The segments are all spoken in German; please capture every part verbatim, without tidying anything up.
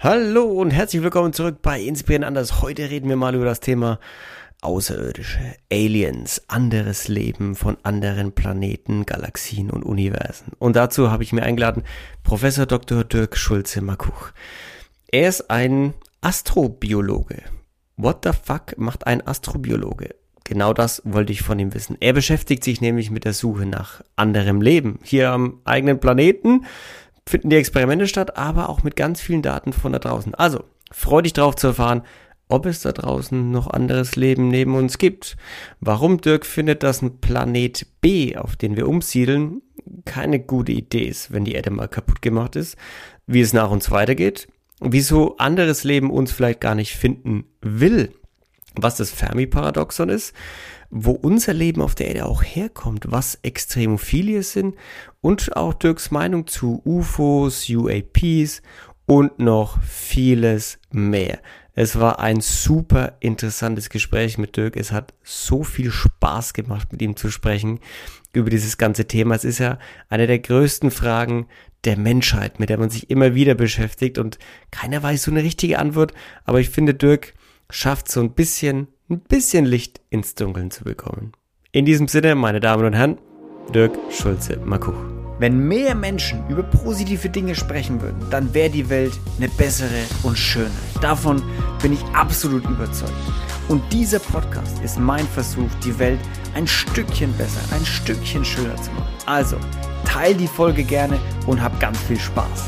Hallo und herzlich willkommen zurück bei Inspirieren anders. Heute reden wir mal über das Thema Außerirdische, Aliens, anderes Leben von anderen Planeten, Galaxien und Universen. Und dazu habe ich mir eingeladen Professor Doktor Dirk Schulze-Markuch. Er ist ein Astrobiologe. What the fuck macht ein Astrobiologe? Genau das wollte ich von ihm wissen. Er beschäftigt sich nämlich mit der Suche nach anderem Leben. Hier am eigenen Planeten finden die Experimente statt, aber auch mit ganz vielen Daten von da draußen. Also, freu dich drauf zu erfahren, ob es da draußen noch anderes Leben neben uns gibt. Warum Dirk findet, dass ein Planet B, auf den wir umsiedeln, keine gute Idee ist, wenn die Erde mal kaputt gemacht ist. Wie es nach uns weitergeht. Wieso anderes Leben uns vielleicht gar nicht finden will. Was das Fermi-Paradoxon ist, wo unser Leben auf der Erde auch herkommt, was Extremophilie sind und auch Dirks Meinung zu U F Os, U A Ps und noch vieles mehr. Es war ein super interessantes Gespräch mit Dirk. Es hat so viel Spaß gemacht, mit ihm zu sprechen über dieses ganze Thema. Es ist ja eine der größten Fragen der Menschheit, mit der man sich immer wieder beschäftigt und keiner weiß so eine richtige Antwort, aber ich finde, Dirk schafft so ein bisschen, ein bisschen Licht ins Dunkeln zu bekommen. In diesem Sinne, meine Damen und Herren, Dirk Schulze-Markuch. Wenn mehr Menschen über positive Dinge sprechen würden, dann wäre die Welt eine bessere und schöner. Davon bin ich absolut überzeugt. Und dieser Podcast ist mein Versuch, die Welt ein Stückchen besser, ein Stückchen schöner zu machen. Also, teil die Folge gerne und hab ganz viel Spaß.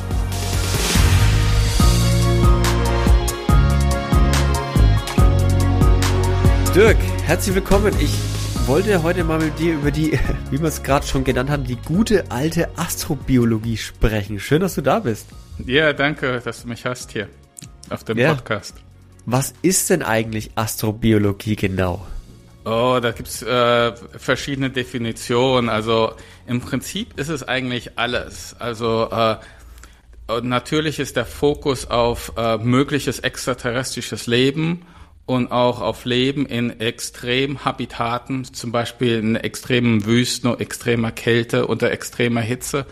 Dirk, herzlich willkommen. Ich wollte heute mal mit dir über die, wie wir es gerade schon genannt haben, die gute alte Astrobiologie sprechen. Schön, dass du da bist. Ja, danke, dass du mich hast hier auf dem ja. Podcast. Was ist denn eigentlich Astrobiologie genau? Oh, da gibt's äh, verschiedene Definitionen. Also im Prinzip ist es eigentlich alles. Also äh, natürlich ist der Fokus auf äh, mögliches extraterrestrisches Leben und auch auf Leben in Extremhabitaten, zum Beispiel in extremen Wüsten, extremer Kälte, unter extremer Hitze.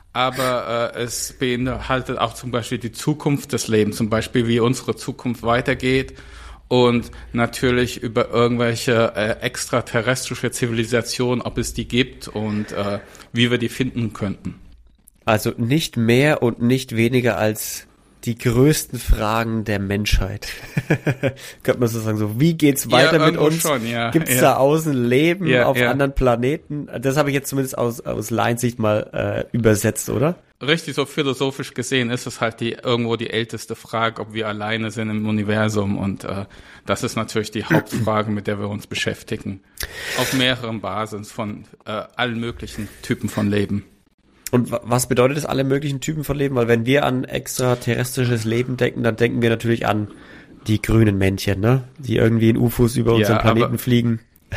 Aber äh, es beinhaltet auch zum Beispiel die Zukunft des Lebens, zum Beispiel wie unsere Zukunft weitergeht und natürlich über irgendwelche äh, extraterrestrische Zivilisationen, ob es die gibt und äh, wie wir die finden könnten. Also nicht mehr und nicht weniger als die größten Fragen der Menschheit. Könnte man so sagen, so wie geht's weiter ja, mit uns? Schon, ja, Gibt's ja. da außen Leben ja, auf ja. anderen Planeten? Das habe ich jetzt zumindest aus aus Laiensicht mal äh, übersetzt, oder? Richtig, so philosophisch gesehen ist es halt die irgendwo die älteste Frage, ob wir alleine sind im Universum und äh, das ist natürlich die Hauptfrage, mit der wir uns beschäftigen. Auf mehreren Basen von äh, allen möglichen Typen von Leben. Und was bedeutet das, alle möglichen Typen von Leben? Weil wenn wir an extraterrestrisches Leben denken, dann denken wir natürlich an die grünen Männchen, ne? Die irgendwie in U F Os über unseren ja, Planeten fliegen.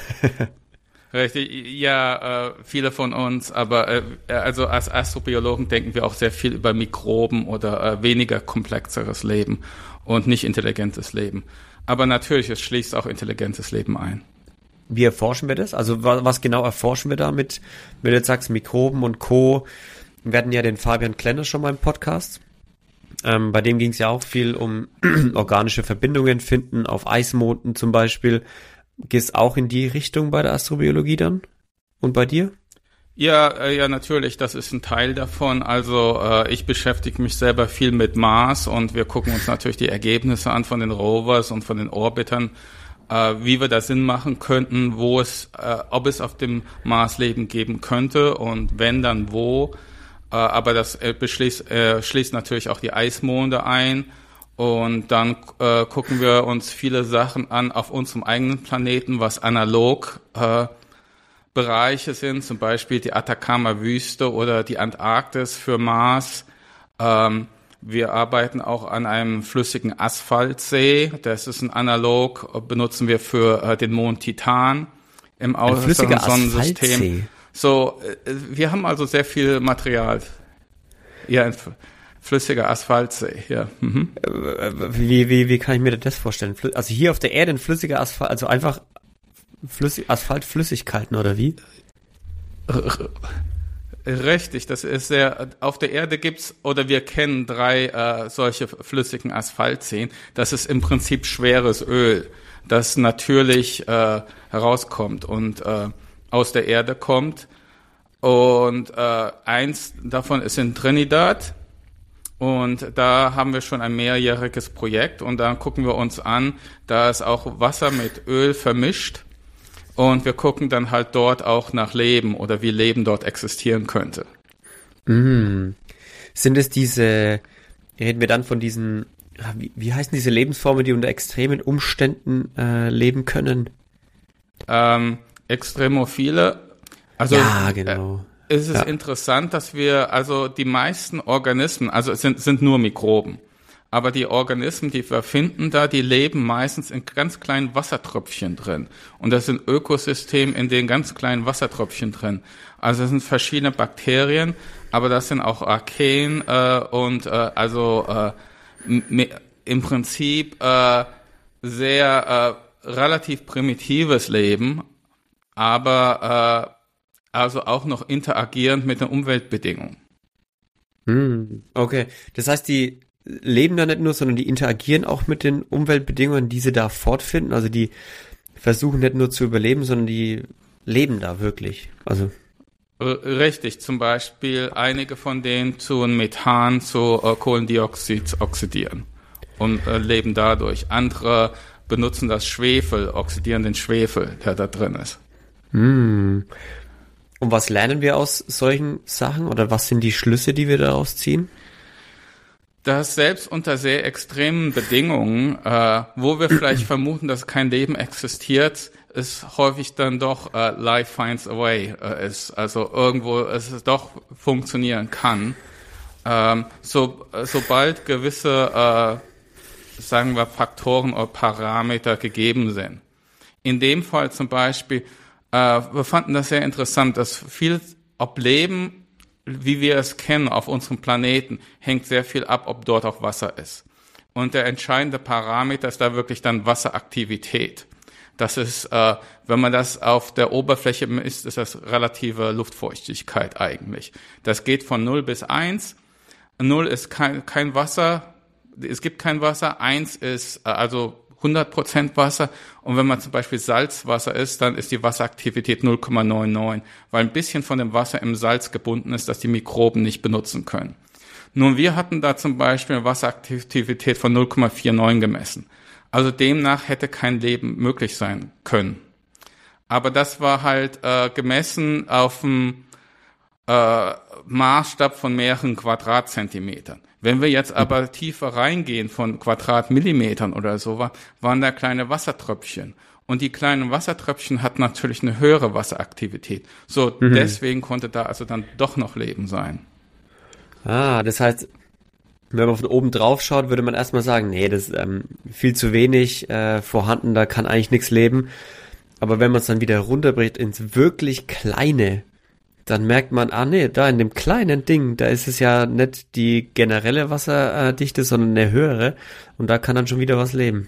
Richtig, ja, äh, viele von uns, aber äh, also als Astrobiologen denken wir auch sehr viel über Mikroben oder äh, weniger komplexeres Leben und nicht intelligentes Leben. Aber natürlich, es schließt auch intelligentes Leben ein. Wie erforschen wir das? Also was, was genau erforschen wir damit? Wenn du jetzt sagst Mikroben und Co. Wir hatten ja den Fabian Klenner schon mal im Podcast. Ähm, bei dem ging es ja auch viel um organische Verbindungen finden, auf Eismonden zum Beispiel. Geht es auch in die Richtung bei der Astrobiologie dann? Und bei dir? Ja, äh, ja, natürlich, das ist ein Teil davon. Also äh, ich beschäftige mich selber viel mit Mars und wir gucken uns natürlich die Ergebnisse an von den Rovers und von den Orbitern, äh, wie wir da Sinn machen könnten, wo es, äh, ob es auf dem Mars Leben geben könnte und wenn, dann wo. Äh, aber das äh, beschließt, äh, schließt natürlich auch die Eismonde ein. Und dann äh, gucken wir uns viele Sachen an auf unserem eigenen Planeten, was analog äh, Bereiche sind, zum Beispiel die Atacama-Wüste oder die Antarktis für Mars. Ähm, wir arbeiten auch an einem flüssigen Asphaltsee. Das ist ein Analog, benutzen wir für äh, den Mond Titan im äußeren Sonnensystem. So, äh, wir haben also sehr viel Material. Ja, flüssiger Asphaltsee, ja. Mhm. Wie, wie, wie kann ich mir das vorstellen? Also hier auf der Erde ein flüssiger Asphalt, also einfach Flüssig, Asphaltflüssigkeiten oder wie? Richtig, das ist sehr, auf der Erde gibt's, oder wir kennen drei äh, solche flüssigen Asphaltseen. Das ist im Prinzip schweres Öl, das natürlich äh, herauskommt und äh, aus der Erde kommt. Und äh, eins davon ist in Trinidad. Und da haben wir schon ein mehrjähriges Projekt. Und da gucken wir uns an, da ist auch Wasser mit Öl vermischt. Und wir gucken dann halt dort auch nach Leben oder wie Leben dort existieren könnte. Mm. Sind es diese, reden wir dann von diesen, wie, wie heißen diese Lebensformen, die unter extremen Umständen äh, leben können? Ähm, Extremophile. Also, ja, genau. Äh, ist es ja. interessant, dass wir, also die meisten Organismen, also es sind, sind nur Mikroben. Aber die Organismen, die wir finden da, die leben meistens in ganz kleinen Wassertröpfchen drin. Und das sind Ökosysteme in den ganz kleinen Wassertröpfchen drin. Also das sind verschiedene Bakterien, aber das sind auch Archaeen äh, und äh, also äh, m- im Prinzip äh, sehr äh, relativ primitives Leben, aber äh, also auch noch interagierend mit den Umweltbedingungen. Hm, okay, das heißt, die leben da nicht nur, sondern die interagieren auch mit den Umweltbedingungen, die sie da fortfinden. Also die versuchen nicht nur zu überleben, sondern die leben da wirklich. Also richtig, zum Beispiel einige von denen zu Methan, zu äh, Kohlendioxid oxidieren und äh, leben dadurch. Andere benutzen das Schwefel, oxidieren den Schwefel, der da drin ist. Hm. Und was lernen wir aus solchen Sachen oder was sind die Schlüsse, die wir daraus ziehen? Dass selbst unter sehr extremen Bedingungen, äh, wo wir vielleicht vermuten, dass kein Leben existiert, ist häufig dann doch äh, life finds a way, äh, ist, also irgendwo es doch funktionieren kann. Ähm, so, sobald gewisse, äh, sagen wir, Faktoren oder Parameter gegeben sind. In dem Fall zum Beispiel, äh, wir fanden das sehr interessant, dass viel, ob Leben, wie wir es kennen auf unserem Planeten, hängt sehr viel ab, ob dort auch Wasser ist. Und der entscheidende Parameter ist da wirklich dann Wasseraktivität. Das ist, äh, wenn man das auf der Oberfläche misst, ist das relative Luftfeuchtigkeit eigentlich. Das geht von null bis eins. null ist kein, kein Wasser, es gibt kein Wasser. eins ist äh, also hundert Prozent Wasser. Und wenn man zum Beispiel Salzwasser ist, dann ist die Wasseraktivität null Komma neunundneunzig, weil ein bisschen von dem Wasser im Salz gebunden ist, dass die Mikroben nicht benutzen können. Nun, wir hatten da zum Beispiel eine Wasseraktivität von null Komma neunundvierzig gemessen. Also demnach hätte kein Leben möglich sein können. Aber das war halt äh, gemessen auf dem äh, Maßstab von mehreren Quadratzentimetern. Wenn wir jetzt aber tiefer reingehen von Quadratmillimetern oder so, waren da kleine Wassertröpfchen. Und die kleinen Wassertröpfchen hatten natürlich eine höhere Wasseraktivität. So, mhm. deswegen konnte da also dann doch noch Leben sein. Ah, das heißt, wenn man von oben drauf schaut, würde man erstmal sagen, nee, das ist ähm, viel zu wenig äh, vorhanden, da kann eigentlich nichts leben. Aber wenn man es dann wieder runterbricht ins wirklich Kleine, dann merkt man, ah nee, da in dem kleinen Ding, da ist es ja nicht die generelle Wasserdichte, sondern eine höhere. Und da kann dann schon wieder was leben.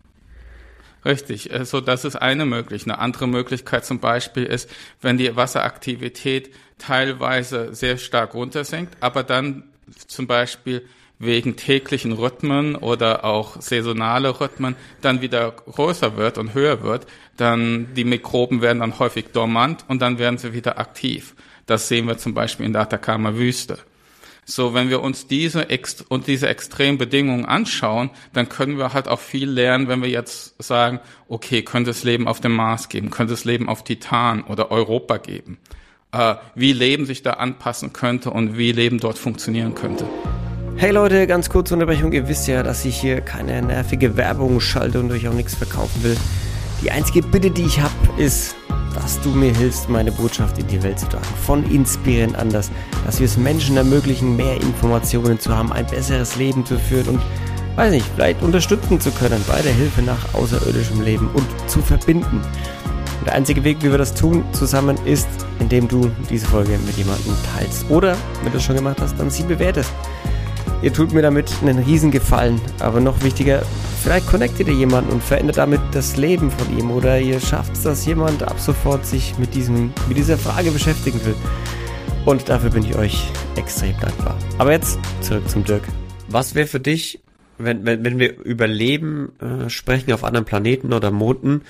Richtig, also das ist eine Möglichkeit. Eine andere Möglichkeit zum Beispiel ist, wenn die Wasseraktivität teilweise sehr stark runtersinkt, aber dann zum Beispiel wegen täglichen Rhythmen oder auch saisonale Rhythmen dann wieder größer wird und höher wird, dann die Mikroben werden dann häufig dormant und dann werden sie wieder aktiv. Das sehen wir zum Beispiel in der Atacama-Wüste. So, wenn wir uns diese ext- und diese extremen Bedingungen anschauen, dann können wir halt auch viel lernen, wenn wir jetzt sagen, okay, könnte es Leben auf dem Mars geben, könnte es Leben auf Titan oder Europa geben, äh, wie Leben sich da anpassen könnte und wie Leben dort funktionieren könnte. Hey Leute, ganz kurze Unterbrechung. Ihr wisst ja, dass ich hier keine nervige Werbung schalte und euch auch nichts verkaufen will. Die einzige Bitte, die ich habe, ist, dass du mir hilfst, meine Botschaft in die Welt zu tragen. Von Inspirieren anders. Dass wir es Menschen ermöglichen, mehr Informationen zu haben, ein besseres Leben zu führen und, weiß nicht, vielleicht unterstützen zu können bei der Hilfe nach außerirdischem Leben und zu verbinden. Und der einzige Weg, wie wir das tun zusammen, ist, indem du diese Folge mit jemandem teilst. Oder, wenn du es schon gemacht hast, dann sie bewertest. Ihr tut mir damit einen Riesengefallen, aber noch wichtiger, vielleicht connectet ihr jemanden und verändert damit das Leben von ihm oder ihr schafft es, dass jemand ab sofort sich mit diesem, mit dieser Frage beschäftigen will. Und dafür bin ich euch extrem dankbar. Aber jetzt zurück zum Dirk. Was wäre für dich, wenn, wenn, wenn wir über Leben äh, sprechen auf anderen Planeten oder Monden,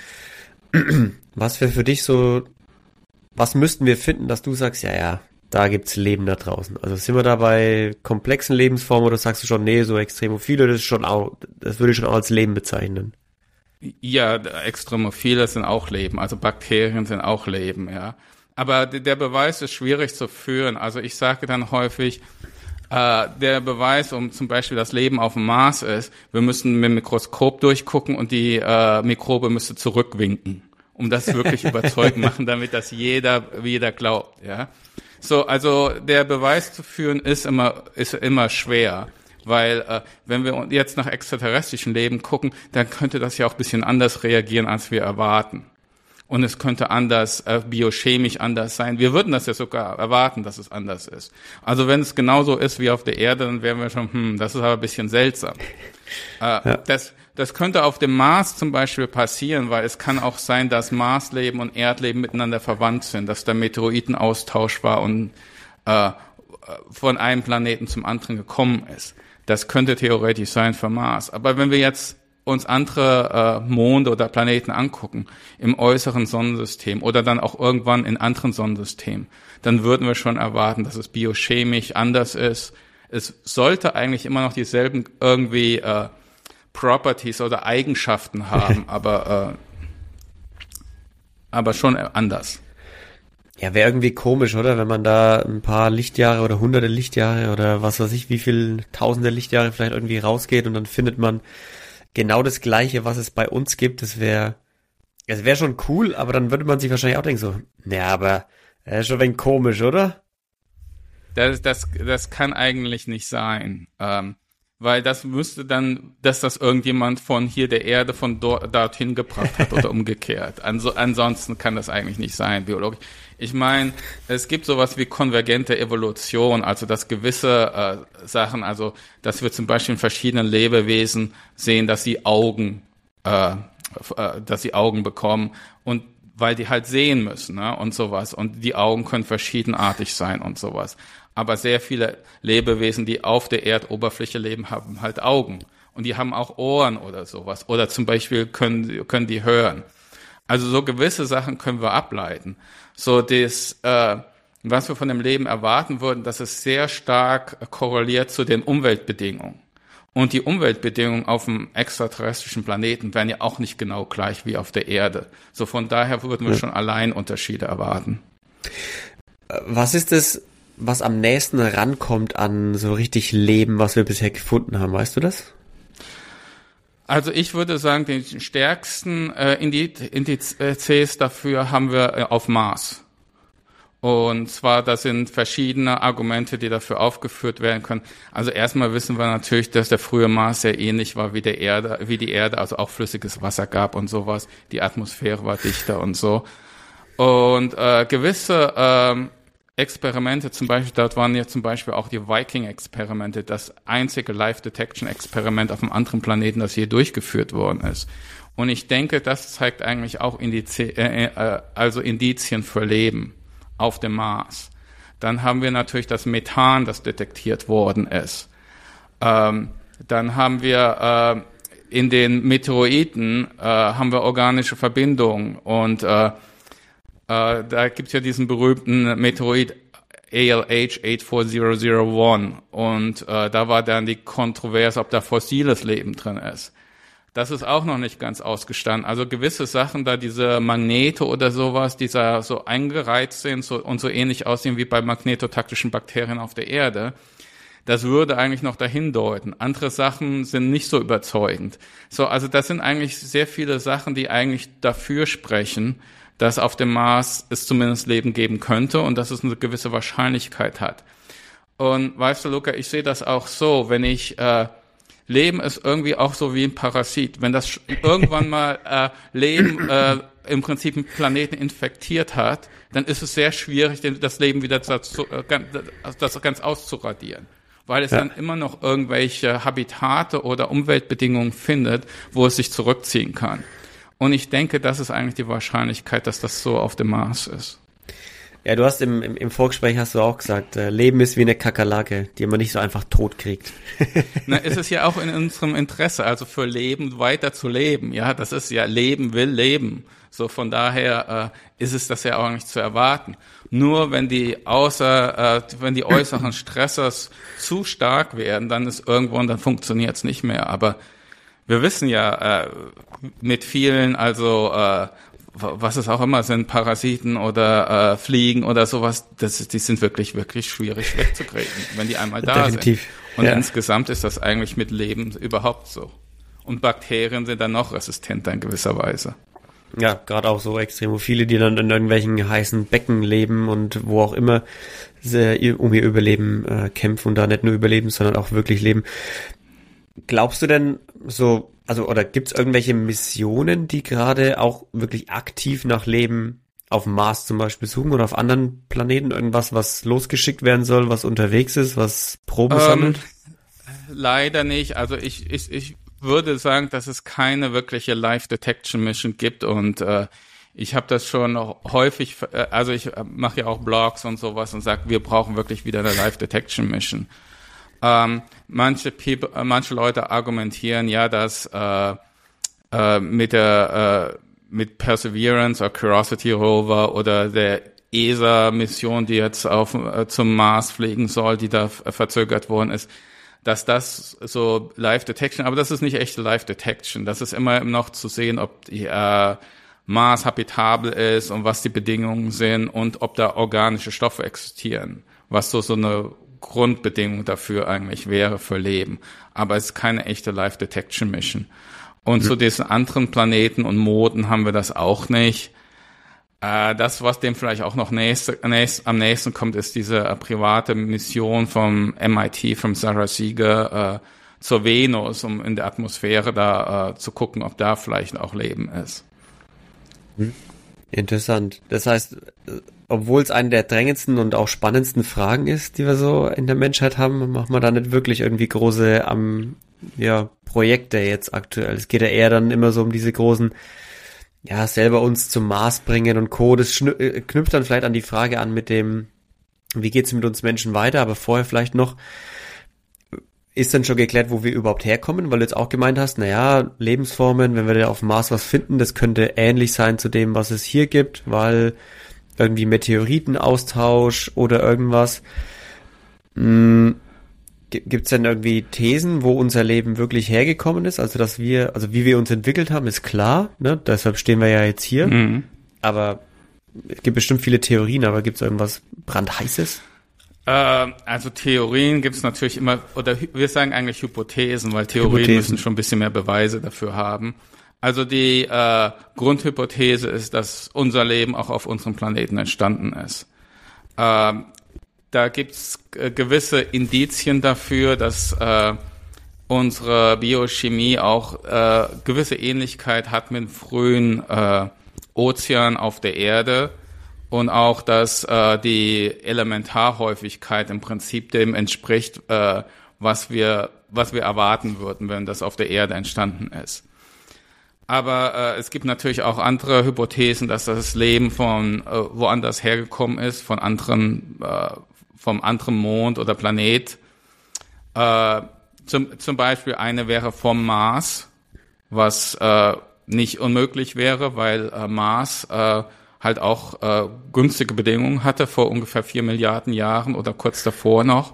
was wäre für dich so, was müssten wir finden, dass du sagst, ja, ja, da gibt's Leben da draußen. Also sind wir da bei komplexen Lebensformen oder sagst du schon, nee, so Extremophile, das ist schon auch, das würde ich schon auch als Leben bezeichnen? Ja, Extremophile sind auch Leben, also Bakterien sind auch Leben, ja. Aber der Beweis ist schwierig zu führen. Also ich sage dann häufig, äh, der Beweis, um zum Beispiel das Leben auf dem Mars ist, wir müssen mit dem Mikroskop durchgucken und die äh, Mikrobe müsste zurückwinken, um das wirklich überzeugend machen, damit das jeder, jeder glaubt, ja. So, also der Beweis zu führen ist immer ist immer schwer, weil äh, wenn wir jetzt nach extraterrestrischen Leben gucken, dann könnte das ja auch ein bisschen anders reagieren, als wir erwarten. Und es könnte anders, äh, biochemisch anders sein. Wir würden das ja sogar erwarten, dass es anders ist. Also wenn es genauso ist wie auf der Erde, dann wären wir schon, hm, das ist aber ein bisschen seltsam. Äh, ja. Das Das könnte auf dem Mars zum Beispiel passieren, weil es kann auch sein, dass Marsleben und Erdleben miteinander verwandt sind, dass da Meteoritenaustausch war und äh, von einem Planeten zum anderen gekommen ist. Das könnte theoretisch sein für Mars. Aber wenn wir jetzt uns andere äh, Monde oder Planeten angucken, im äußeren Sonnensystem oder dann auch irgendwann in anderen Sonnensystemen, dann würden wir schon erwarten, dass es biochemisch anders ist. Es sollte eigentlich immer noch dieselben irgendwie äh, Properties oder Eigenschaften haben, aber äh, aber schon anders. Ja, wäre irgendwie komisch, oder? Wenn man da ein paar Lichtjahre oder hunderte Lichtjahre oder was weiß ich, wie viel tausende Lichtjahre vielleicht irgendwie rausgeht und dann findet man genau das Gleiche, was es bei uns gibt. Das wäre, es wäre schon cool, aber dann würde man sich wahrscheinlich auch denken so, naja, aber das ist schon ein wenig komisch, oder? Das, das, das kann eigentlich nicht sein. Ähm, Weil das müsste dann, dass das irgendjemand von hier der Erde von dort, dorthin gebracht hat oder umgekehrt. Anso, ansonsten kann das eigentlich nicht sein, biologisch. Ich meine, es gibt sowas wie konvergente Evolution, also dass gewisse äh, Sachen, also dass wir zum Beispiel in verschiedenen Lebewesen sehen, dass sie Augen, äh, äh, dass sie Augen bekommen und weil die halt sehen müssen, ne, und sowas. Und die Augen können verschiedenartig sein und sowas. Aber sehr viele Lebewesen, die auf der Erdoberfläche leben, haben halt Augen. Und die haben auch Ohren oder sowas. Oder zum Beispiel können, können die hören. Also so gewisse Sachen können wir ableiten. So das, äh, was wir von dem Leben erwarten würden, dass es sehr stark korreliert zu den Umweltbedingungen. Und die Umweltbedingungen auf dem extraterrestrischen Planeten wären ja auch nicht genau gleich wie auf der Erde. So von daher würden wir schon allein Unterschiede erwarten. Was ist das, was am nächsten rankommt an so richtig Leben, was wir bisher gefunden haben? Weißt du das? Also ich würde sagen, den stärksten äh, Indizes dafür haben wir äh, auf Mars. Und zwar, das sind verschiedene Argumente, die dafür aufgeführt werden können. Also erstmal wissen wir natürlich, dass der frühe Mars sehr ähnlich war wie der Erde, wie die Erde, also auch flüssiges Wasser gab und sowas. Die Atmosphäre war dichter und so. Und äh, gewisse ähm, Experimente, zum Beispiel, dort waren ja zum Beispiel auch die Viking-Experimente, das einzige Live-Detection-Experiment auf einem anderen Planeten, das hier durchgeführt worden ist. Und ich denke, das zeigt eigentlich auch Indizi- äh, äh, also Indizien für Leben auf dem Mars. Dann haben wir natürlich das Methan, das detektiert worden ist. Ähm, dann haben wir äh, in den Meteoriten äh, haben wir organische Verbindungen und äh, äh, da gibt's ja diesen berühmten Meteorit A L H acht vier null null eins und äh, da war dann die Kontroverse, ob da fossiles Leben drin ist. Das ist auch noch nicht ganz ausgestanden. Also gewisse Sachen, da diese Magnete oder sowas, die da so eingereizt sind so, und so ähnlich aussehen wie bei magnetotaktischen Bakterien auf der Erde, das würde eigentlich noch dahin deuten. Andere Sachen sind nicht so überzeugend. So, also das sind eigentlich sehr viele Sachen, die eigentlich dafür sprechen, dass auf dem Mars es zumindest Leben geben könnte und dass es eine gewisse Wahrscheinlichkeit hat. Und weißt du, Luca, ich sehe das auch so, wenn ich äh, Leben ist irgendwie auch so wie ein Parasit. Wenn das irgendwann mal äh, Leben äh, im Prinzip einen Planeten infektiert hat, dann ist es sehr schwierig, das Leben wieder dazu, äh, das ganz auszuradieren. Weil es ja. dann immer noch irgendwelche Habitate oder Umweltbedingungen findet, wo es sich zurückziehen kann. Und ich denke, das ist eigentlich die Wahrscheinlichkeit, dass das so auf dem Mars ist. Ja, du hast im, im, im Vorgespräch hast du auch gesagt, äh, Leben ist wie eine Kakerlake, die man nicht so einfach tot kriegt. Na, ist es ja auch in unserem Interesse, also für Leben weiter zu leben. Ja, das ist ja Leben will Leben. So von daher äh, ist es das ja auch nicht zu erwarten. Nur wenn die außer, äh, wenn die äußeren Stressors zu stark werden, dann ist irgendwann, dann funktioniert es nicht mehr. Aber wir wissen ja äh, mit vielen, also äh, was es auch immer sind, Parasiten oder äh, Fliegen oder sowas, das, die sind wirklich, wirklich schwierig wegzukriegen, wenn die einmal da Definitiv. sind. Und ja. insgesamt ist das eigentlich mit Leben überhaupt so. Und Bakterien sind dann noch resistenter in gewisser Weise. Ja, gerade auch so Extremophile, die dann in irgendwelchen heißen Becken leben und wo auch immer sie um ihr Überleben äh, kämpfen und da nicht nur überleben, sondern auch wirklich leben. Glaubst du denn so, also oder gibt's irgendwelche Missionen, die gerade auch wirklich aktiv nach Leben auf dem Mars zum Beispiel suchen oder auf anderen Planeten? Irgendwas, was losgeschickt werden soll, was unterwegs ist, was Proben ähm, sammelt? Leider nicht. Also ich, ich, ich würde sagen, dass es keine wirkliche Live-Detection-Mission gibt und äh, ich habe das schon häufig, äh, also ich mache ja auch Blogs und sowas und sage, wir brauchen wirklich wieder eine Live-Detection-Mission. Ähm, manche People, äh, manche Leute argumentieren ja, dass äh, äh, mit der äh, mit Perseverance oder Curiosity Rover oder der E S A-Mission, die jetzt auf äh, zum Mars fliegen soll, die da f- verzögert worden ist, dass das so Live-Detection, aber das ist nicht echte Live-Detection. Das ist immer noch zu sehen, ob die äh, Mars habitabel ist und was die Bedingungen sind und ob da organische Stoffe existieren, was so so eine Grundbedingung dafür eigentlich wäre für Leben. Aber es ist keine echte Live-Detection-Mission. Und mhm. zu diesen anderen Planeten und Monden haben wir das auch nicht. Äh, das, was dem vielleicht auch noch nächste, nächst, am nächsten kommt, ist diese äh, private Mission vom M I T, vom Sarah Seeger, äh, zur Venus, um in der Atmosphäre da äh, zu gucken, ob da vielleicht auch Leben ist. Mhm. Interessant. Das heißt, obwohl es eine der drängendsten und auch spannendsten Fragen ist, die wir so in der Menschheit haben, machen wir da nicht wirklich irgendwie große um, ja, Projekte jetzt aktuell. Es geht ja eher dann immer so um diese großen, ja, selber uns zum Mars bringen und Co. Das schn- knüpft dann vielleicht an die Frage an mit dem, wie geht's mit uns Menschen weiter, aber vorher vielleicht noch, ist dann schon geklärt, wo wir überhaupt herkommen, weil du jetzt auch gemeint hast, naja, Lebensformen, wenn wir da auf dem Mars was finden, das könnte ähnlich sein zu dem, was es hier gibt, weil irgendwie Meteoritenaustausch oder irgendwas. Hm, gibt es denn irgendwie Thesen, wo unser Leben wirklich hergekommen ist? Also, dass wir, also wie wir uns entwickelt haben, ist klar, ne? Deshalb stehen wir ja jetzt hier. Mhm. Aber es gibt bestimmt viele Theorien, aber gibt es irgendwas brandheißes? Also Theorien gibt es natürlich immer, oder wir sagen eigentlich Hypothesen, weil Theorien Hypothesen. müssen schon ein bisschen mehr Beweise dafür haben. Also die äh, Grundhypothese ist, dass unser Leben auch auf unserem Planeten entstanden ist. Äh, da gibt es äh, gewisse Indizien dafür, dass äh, unsere Biochemie auch äh, gewisse Ähnlichkeit hat mit frühen äh, Ozeanen auf der Erde. Und auch, dass äh, die Elementarhäufigkeit im Prinzip dem entspricht, äh, was wir was wir erwarten würden, wenn das auf der Erde entstanden ist. Aber äh, es gibt natürlich auch andere Hypothesen, dass das Leben von äh, woanders hergekommen ist, von anderen, äh, vom anderen Mond oder Planet. Äh, zum, zum Beispiel eine wäre vom Mars, was äh, nicht unmöglich wäre, weil äh, Mars äh, halt auch äh, günstige Bedingungen hatte vor ungefähr vier Milliarden Jahren oder kurz davor noch.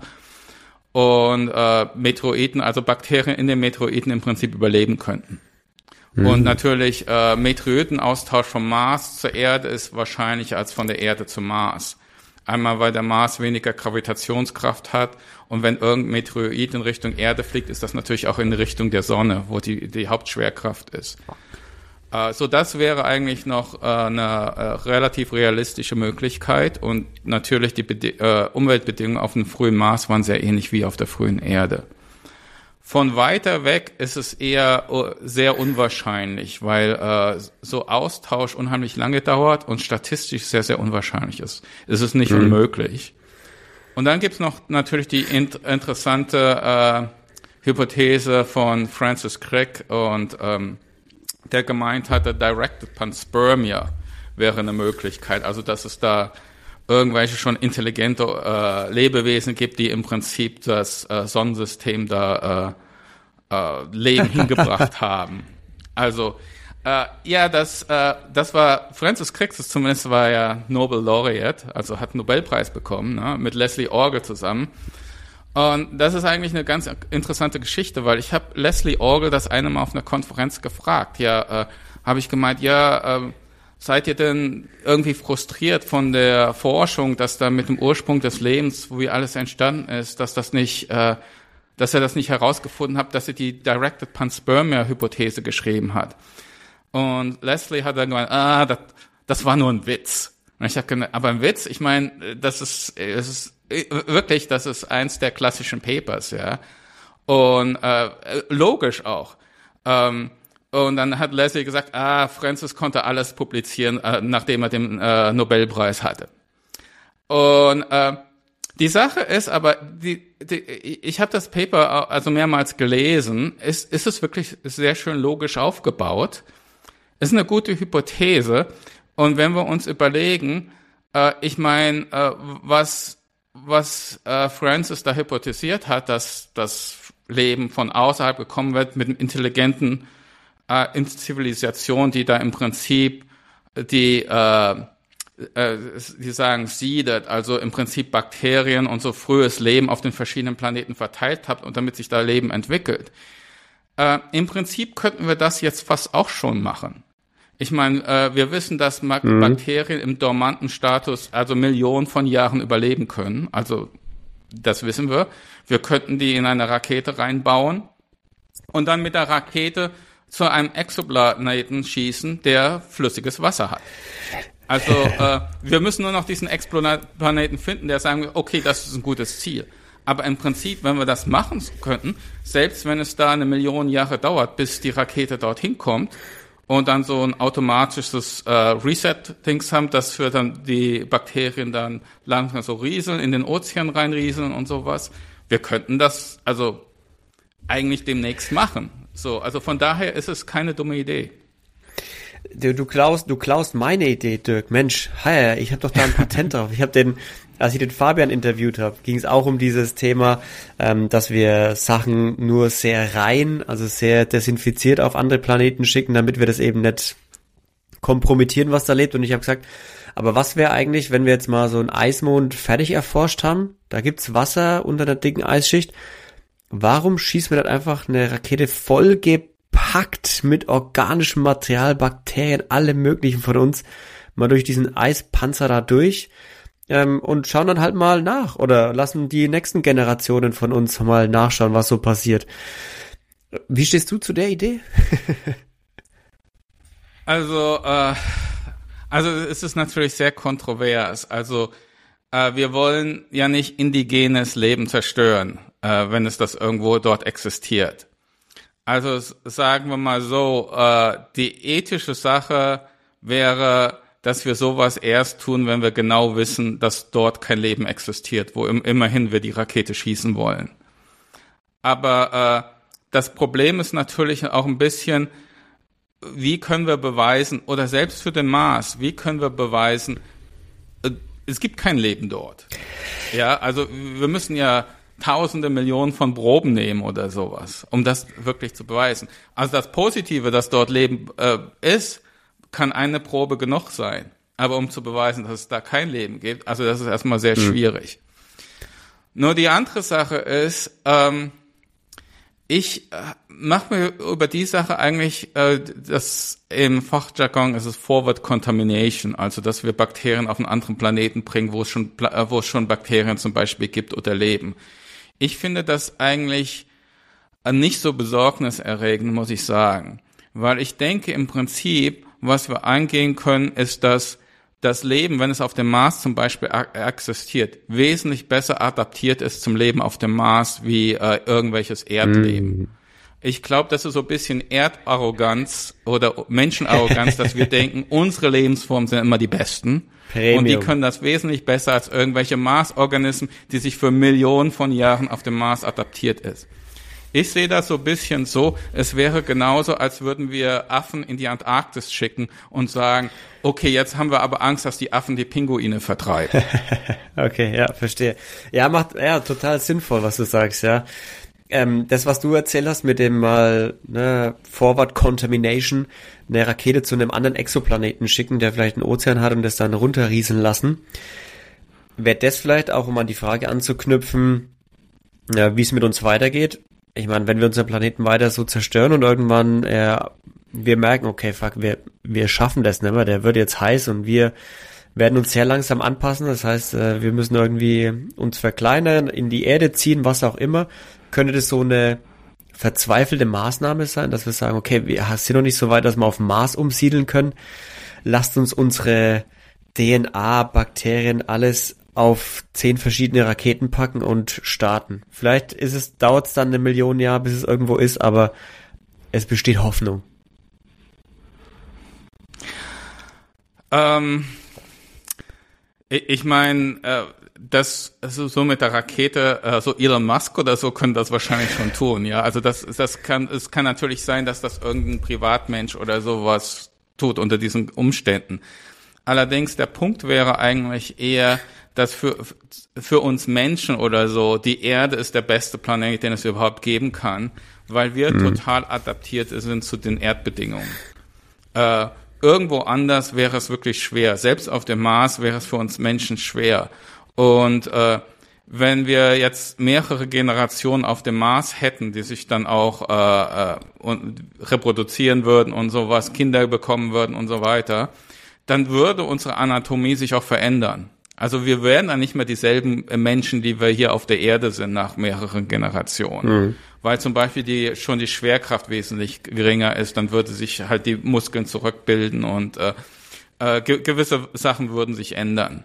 Und äh, Meteoriten, also Bakterien in den Meteoriten im Prinzip überleben könnten. Mhm. Und natürlich äh, Meteoritenaustausch vom Mars zur Erde ist wahrscheinlicher als von der Erde zum Mars. Einmal, weil der Mars weniger Gravitationskraft hat und wenn irgendein Meteorit in Richtung Erde fliegt, ist das natürlich auch in Richtung der Sonne, wo die, die Hauptschwerkraft ist. So, das wäre eigentlich noch äh, eine äh, relativ realistische Möglichkeit und natürlich die Bedi- äh, Umweltbedingungen auf dem frühen Mars waren sehr ähnlich wie auf der frühen Erde. Von weiter weg ist es eher uh, sehr unwahrscheinlich, weil äh, so Austausch unheimlich lange dauert und statistisch sehr, sehr unwahrscheinlich ist. Es ist nicht mhm. unmöglich. Und dann gibt's noch natürlich die int- interessante äh, Hypothese von Francis Crick und ähm, der gemeint hatte, Directed Panspermia wäre eine Möglichkeit. Also, dass es da irgendwelche schon intelligente äh, Lebewesen gibt, die im Prinzip das äh, Sonnensystem da äh, äh, Leben hingebracht haben. Also äh, ja, das äh, das war Francis Crick, zumindest war ja Nobel Laureate, also hat einen Nobelpreis bekommen, ne, mit Leslie Orgel zusammen. Und das ist eigentlich eine ganz interessante Geschichte, weil ich habe Leslie Orgel das eine Mal auf einer Konferenz gefragt. Ja, äh, habe ich gemeint, ja, äh, seid ihr denn irgendwie frustriert von der Forschung, dass da mit dem Ursprung des Lebens, wie alles entstanden ist, dass das nicht, äh, dass er das nicht herausgefunden hat, dass er die Directed Panspermia-Hypothese geschrieben hat. Und Leslie hat dann gemeint, ah, das, das war nur ein Witz. Und ich habe gedacht, aber ein Witz, ich meine, das ist, das ist wirklich, das ist eins der klassischen Papers, ja. Und äh, logisch auch. Ähm, und dann hat Leslie gesagt, ah, Francis konnte alles publizieren, äh, nachdem er den äh, Nobelpreis hatte. Und äh, die Sache ist aber, die, die, ich habe das Paper also mehrmals gelesen, ist, ist es wirklich sehr schön logisch aufgebaut. Ist eine gute Hypothese. Und wenn wir uns überlegen, äh, ich meine, äh, was was äh, Francis da hypothesiert hat, dass das Leben von außerhalb gekommen wird mit einem intelligenten äh, Zivilisation, die da im Prinzip die, äh, äh, die sagen seeded, also im Prinzip Bakterien und so frühes Leben auf den verschiedenen Planeten verteilt hat und damit sich da Leben entwickelt. Äh, im Prinzip könnten wir das jetzt fast auch schon machen. Ich meine, äh, wir wissen, dass Mag- mhm. Bakterien im dormanten Status also Millionen von Jahren überleben können. Also das wissen wir. Wir könnten die in eine Rakete reinbauen und dann mit der Rakete zu einem Exoplaneten schießen, der flüssiges Wasser hat. Also äh, wir müssen nur noch diesen Exoplaneten finden, der sagen, okay, das ist ein gutes Ziel. Aber im Prinzip, wenn wir das machen könnten, selbst wenn es da eine Million Jahre dauert, bis die Rakete dorthin kommt, und dann so ein automatisches äh, Reset-Dings haben, dass für dann die Bakterien dann langsam so rieseln, in den Ozean reinrieseln und sowas. Wir könnten das also eigentlich demnächst machen. So, also von daher ist es keine dumme Idee. Du, du klaust, du klaust meine Idee, Dirk. Mensch, hi, ich habe doch da ein Patent drauf. Ich habe den, als ich den Fabian interviewt habe, ging es auch um dieses Thema, ähm, dass wir Sachen nur sehr rein, also sehr desinfiziert auf andere Planeten schicken, damit wir das eben nicht kompromittieren, was da lebt. Und ich habe gesagt, aber was wäre eigentlich, wenn wir jetzt mal so einen Eismond fertig erforscht haben? Da gibt's Wasser unter der dicken Eisschicht. Warum schießen wir dann einfach eine Rakete vollgepackt mit organischem Material, Bakterien, alle möglichen von uns, mal durch diesen Eispanzer da durch ähm, und schauen dann halt mal nach oder lassen die nächsten Generationen von uns mal nachschauen, was so passiert. Wie stehst du zu der Idee? Also, äh, also es ist natürlich sehr kontrovers. Also äh, wir wollen ja nicht indigenes Leben zerstören, äh, wenn es das irgendwo dort existiert. Also sagen wir mal so, äh, die ethische Sache wäre, dass wir sowas erst tun, wenn wir genau wissen, dass dort kein Leben existiert, wo im, immerhin wir die Rakete schießen wollen. Aber äh, das Problem ist natürlich auch ein bisschen, wie können wir beweisen, oder selbst für den Mars, wie können wir beweisen, äh, es gibt kein Leben dort. Ja, also wir müssen ja Tausende, Millionen von Proben nehmen oder sowas, um das wirklich zu beweisen. Also das Positive, dass dort Leben äh, ist, kann eine Probe genug sein. Aber um zu beweisen, dass es da kein Leben gibt, also das ist erstmal sehr mhm. schwierig. Nur die andere Sache ist, ähm, ich äh, mache mir über die Sache eigentlich, äh, das im Fachjargon ist es Forward Contamination, also dass wir Bakterien auf einen anderen Planeten bringen, wo es schon, äh, wo es schon Bakterien zum Beispiel gibt oder leben. Ich finde das eigentlich nicht so besorgniserregend, muss ich sagen. Weil ich denke im Prinzip, was wir eingehen können, ist, dass das Leben, wenn es auf dem Mars zum Beispiel existiert, wesentlich besser adaptiert ist zum Leben auf dem Mars wie äh, irgendwelches Erdleben. Mm. Ich glaube, das ist so ein bisschen Erdarroganz oder Menschenarroganz, dass wir denken, unsere Lebensformen sind immer die besten. Premium. Und die können das wesentlich besser als irgendwelche Marsorganismen, die sich für Millionen von Jahren auf dem Mars adaptiert ist. Ich sehe das so ein bisschen so, es wäre genauso, als würden wir Affen in die Antarktis schicken und sagen, okay, jetzt haben wir aber Angst, dass die Affen die Pinguine vertreiben. Okay, ja, verstehe. Ja, macht, ja, total sinnvoll, was du sagst, ja. Ähm, das, was du erzählt hast mit dem mal, ne, Forward Contamination, eine Rakete zu einem anderen Exoplaneten schicken, der vielleicht einen Ozean hat und das dann runterrieseln lassen. Wäre das vielleicht auch, um an die Frage anzuknüpfen, ja, wie es mit uns weitergeht? Ich meine, wenn wir unseren Planeten weiter so zerstören und irgendwann äh, wir merken, okay, fuck, wir wir schaffen das nicht mehr, der wird jetzt heiß und wir werden uns sehr langsam anpassen. Das heißt, äh, wir müssen irgendwie uns verkleinern, in die Erde ziehen, was auch immer. Könnte das so eine verzweifelte Maßnahme sein, dass wir sagen, okay, wir sind noch nicht so weit, dass wir auf dem Mars umsiedeln können. Lasst uns unsere D N A, Bakterien, alles auf zehn verschiedene Raketen packen und starten. Vielleicht ist es, dauert es dann eine Million Jahre, bis es irgendwo ist, aber es besteht Hoffnung. Ähm, ich meine, äh, das also so mit der Rakete, äh, so Elon Musk oder so können das wahrscheinlich schon tun, ja. Also das, das kann, es kann natürlich sein, dass das irgendein Privatmensch oder sowas tut unter diesen Umständen. Allerdings der Punkt wäre eigentlich eher, dass für für uns Menschen oder so die Erde ist der beste Planet, den es überhaupt geben kann, weil wir mhm. total adaptiert sind zu den Erdbedingungen. Äh, irgendwo anders wäre es wirklich schwer. Selbst auf dem Mars wäre es für uns Menschen schwer. Und äh, wenn wir jetzt mehrere Generationen auf dem Mars hätten, die sich dann auch äh, äh, und reproduzieren würden und sowas, Kinder bekommen würden und so weiter, dann würde unsere Anatomie sich auch verändern. Also wir wären dann nicht mehr dieselben Menschen, die wir hier auf der Erde sind nach mehreren Generationen. Mhm. Weil zum Beispiel die schon die Schwerkraft wesentlich geringer ist, dann würde sich halt die Muskeln zurückbilden und äh, äh, ge- gewisse Sachen würden sich ändern.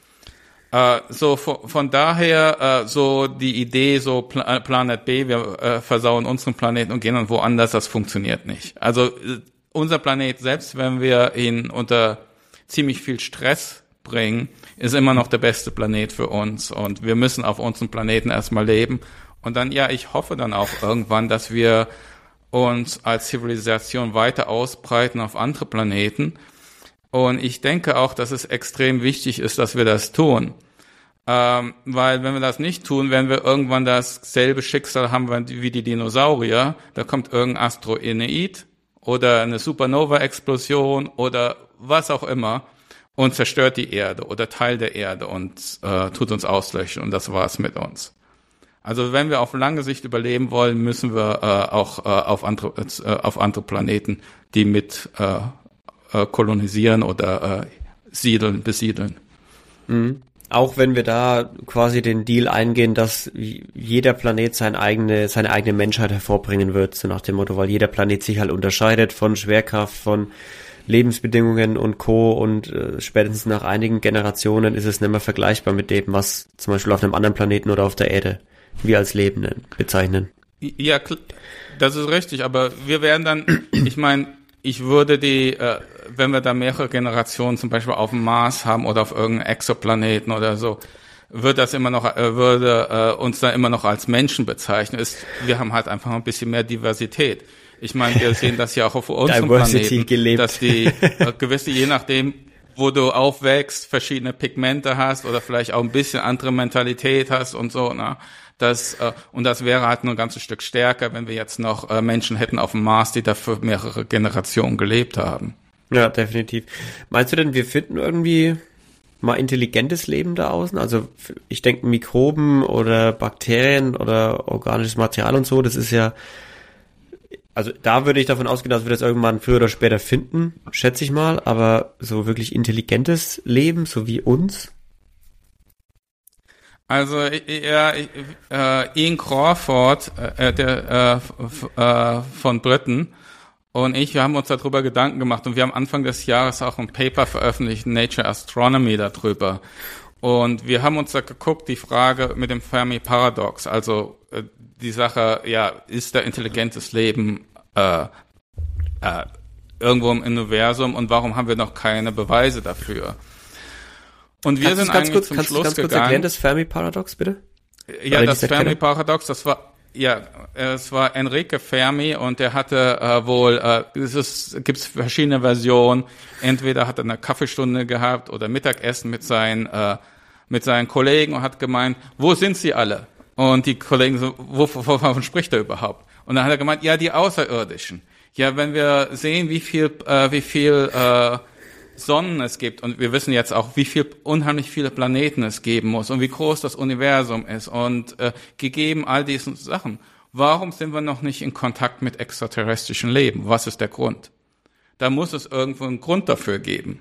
Äh, so von, von daher äh, so die Idee, so Pla- Planet B, wir äh, versauen unseren Planeten und gehen dann woanders, das funktioniert nicht. Also äh, unser Planet, selbst wenn wir ihn unter ziemlich viel Stress bringen, ist immer noch der beste Planet für uns und wir müssen auf unserem Planeten erstmal leben und dann, ja, ich hoffe dann auch irgendwann, dass wir uns als Zivilisation weiter ausbreiten auf andere Planeten und ich denke auch, dass es extrem wichtig ist, dass wir das tun, ähm, weil wenn wir das nicht tun, werden wir irgendwann dasselbe Schicksal haben wie die Dinosaurier, da kommt irgendein Asteroid oder eine Supernova-Explosion oder was auch immer und zerstört die Erde oder Teil der Erde und äh, tut uns auslöschen und das war's mit uns. Also wenn wir auf lange Sicht überleben wollen, müssen wir äh, auch äh, auf andere äh, auf andere Planeten, die mit äh, äh, kolonisieren oder äh, siedeln, besiedeln. Mhm. Auch wenn wir da quasi den Deal eingehen, dass jeder Planet seine eigene seine eigene Menschheit hervorbringen wird, so nach dem Motto, weil jeder Planet sich halt unterscheidet von Schwerkraft, von Lebensbedingungen und Co. und äh, spätestens nach einigen Generationen ist es nicht mehr vergleichbar mit dem, was zum Beispiel auf einem anderen Planeten oder auf der Erde wir als Leben bezeichnen. Ja, das ist richtig, aber wir werden dann, ich meine, ich würde die, äh, wenn wir da mehrere Generationen zum Beispiel auf dem Mars haben oder auf irgendeinem Exoplaneten oder so, wird das immer noch, äh, würde äh, uns da immer noch als Menschen bezeichnen. Ist, wir haben halt einfach ein bisschen mehr Diversität. Ich meine, wir sehen das ja auch auf unserem Planeten, gelebt. Dass die äh, gewisse, je nachdem, wo du aufwächst, verschiedene Pigmente hast oder vielleicht auch ein bisschen andere Mentalität hast und so, ne? Das, äh, und das wäre halt nur ein ganzes Stück stärker, wenn wir jetzt noch äh, Menschen hätten auf dem Mars, die da für mehrere Generationen gelebt haben. Ja, definitiv. Meinst du denn, wir finden irgendwie mal intelligentes Leben da außen? Also ich denke Mikroben oder Bakterien oder organisches Material und so, das ist ja, also da würde ich davon ausgehen, dass wir das irgendwann früher oder später finden, schätze ich mal, aber so wirklich intelligentes Leben, so wie uns? Also ja, äh, Ian Crawford, äh, der äh, f- äh, von Britain und ich, wir haben uns darüber Gedanken gemacht und wir haben Anfang des Jahres auch ein Paper veröffentlicht, Nature Astronomy, darüber. Und wir haben uns da geguckt, die Frage mit dem Fermi-Paradox, also äh, die Sache, ja, ist da intelligentes Leben äh, äh, irgendwo im Universum und warum haben wir noch keine Beweise dafür? Und wir kannst sind ganz eigentlich kurz, zum kannst Schluss du ganz gegangen. Kurz erklären, das Fermi-Paradox, bitte? Ja, Oder das Fermi-Paradox, das war Ja, es war Enrique Fermi und der hatte äh, wohl, äh, es ist, gibt's verschiedene Versionen. Entweder hat er eine Kaffeestunde gehabt oder Mittagessen mit seinen äh, mit seinen Kollegen und hat gemeint, wo sind sie alle? Und die Kollegen so, wovon spricht er überhaupt? Und dann hat er gemeint, ja, die Außerirdischen. Ja, wenn wir sehen, wie viel äh, wie viel äh, Sonnen es gibt und wir wissen jetzt auch, wie viel unheimlich viele Planeten es geben muss und wie groß das Universum ist und äh, gegeben all diesen Sachen, warum sind wir noch nicht in Kontakt mit extraterrestrischem Leben? Was ist der Grund? Da muss es irgendwo einen Grund dafür geben.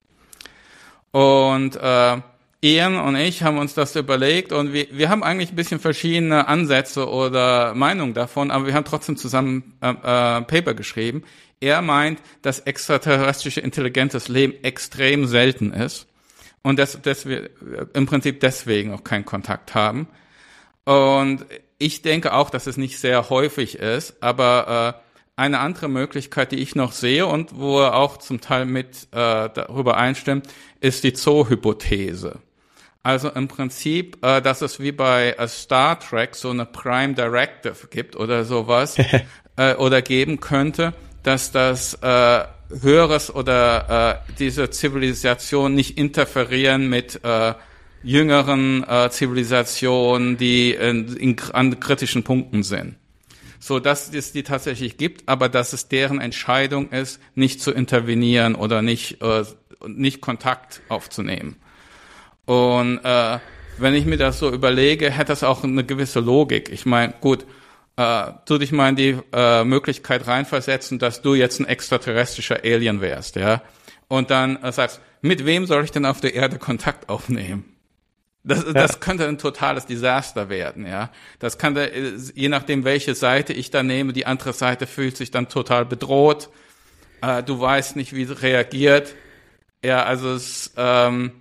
Und äh, Ian und ich haben uns das überlegt und wir, wir haben eigentlich ein bisschen verschiedene Ansätze oder Meinungen davon, aber wir haben trotzdem zusammen äh, äh, Paper geschrieben. Er meint, dass extraterrestrische intelligentes Leben extrem selten ist und dass, dass wir im Prinzip deswegen auch keinen Kontakt haben. Und ich denke auch, dass es nicht sehr häufig ist, aber äh, eine andere Möglichkeit, die ich noch sehe und wo er auch zum Teil mit äh, darüber einstimmt, ist die Zoo-Hypothese. Also im Prinzip, äh, dass es wie bei äh, Star Trek so eine Prime Directive gibt oder sowas äh, oder geben könnte, dass das äh, Höheres oder äh, diese Zivilisation nicht interferieren mit äh, jüngeren äh, Zivilisationen, die in, in, an kritischen Punkten sind. So, dass es die tatsächlich gibt, aber dass es deren Entscheidung ist, nicht zu intervenieren oder nicht äh, nicht Kontakt aufzunehmen. Und äh, wenn ich mir das so überlege, hätte das auch eine gewisse Logik. Ich meine, gut, äh, tu dich mal in die äh, Möglichkeit reinversetzen, dass du jetzt ein extraterrestrischer Alien wärst, ja, und dann äh, sagst, mit wem soll ich denn auf der Erde Kontakt aufnehmen? Das, ja. das könnte ein totales Desaster werden, ja. Das kann, da, je nachdem, welche Seite ich da nehme, die andere Seite fühlt sich dann total bedroht. Äh, du weißt nicht, wie es reagiert. Ja, also es, ähm,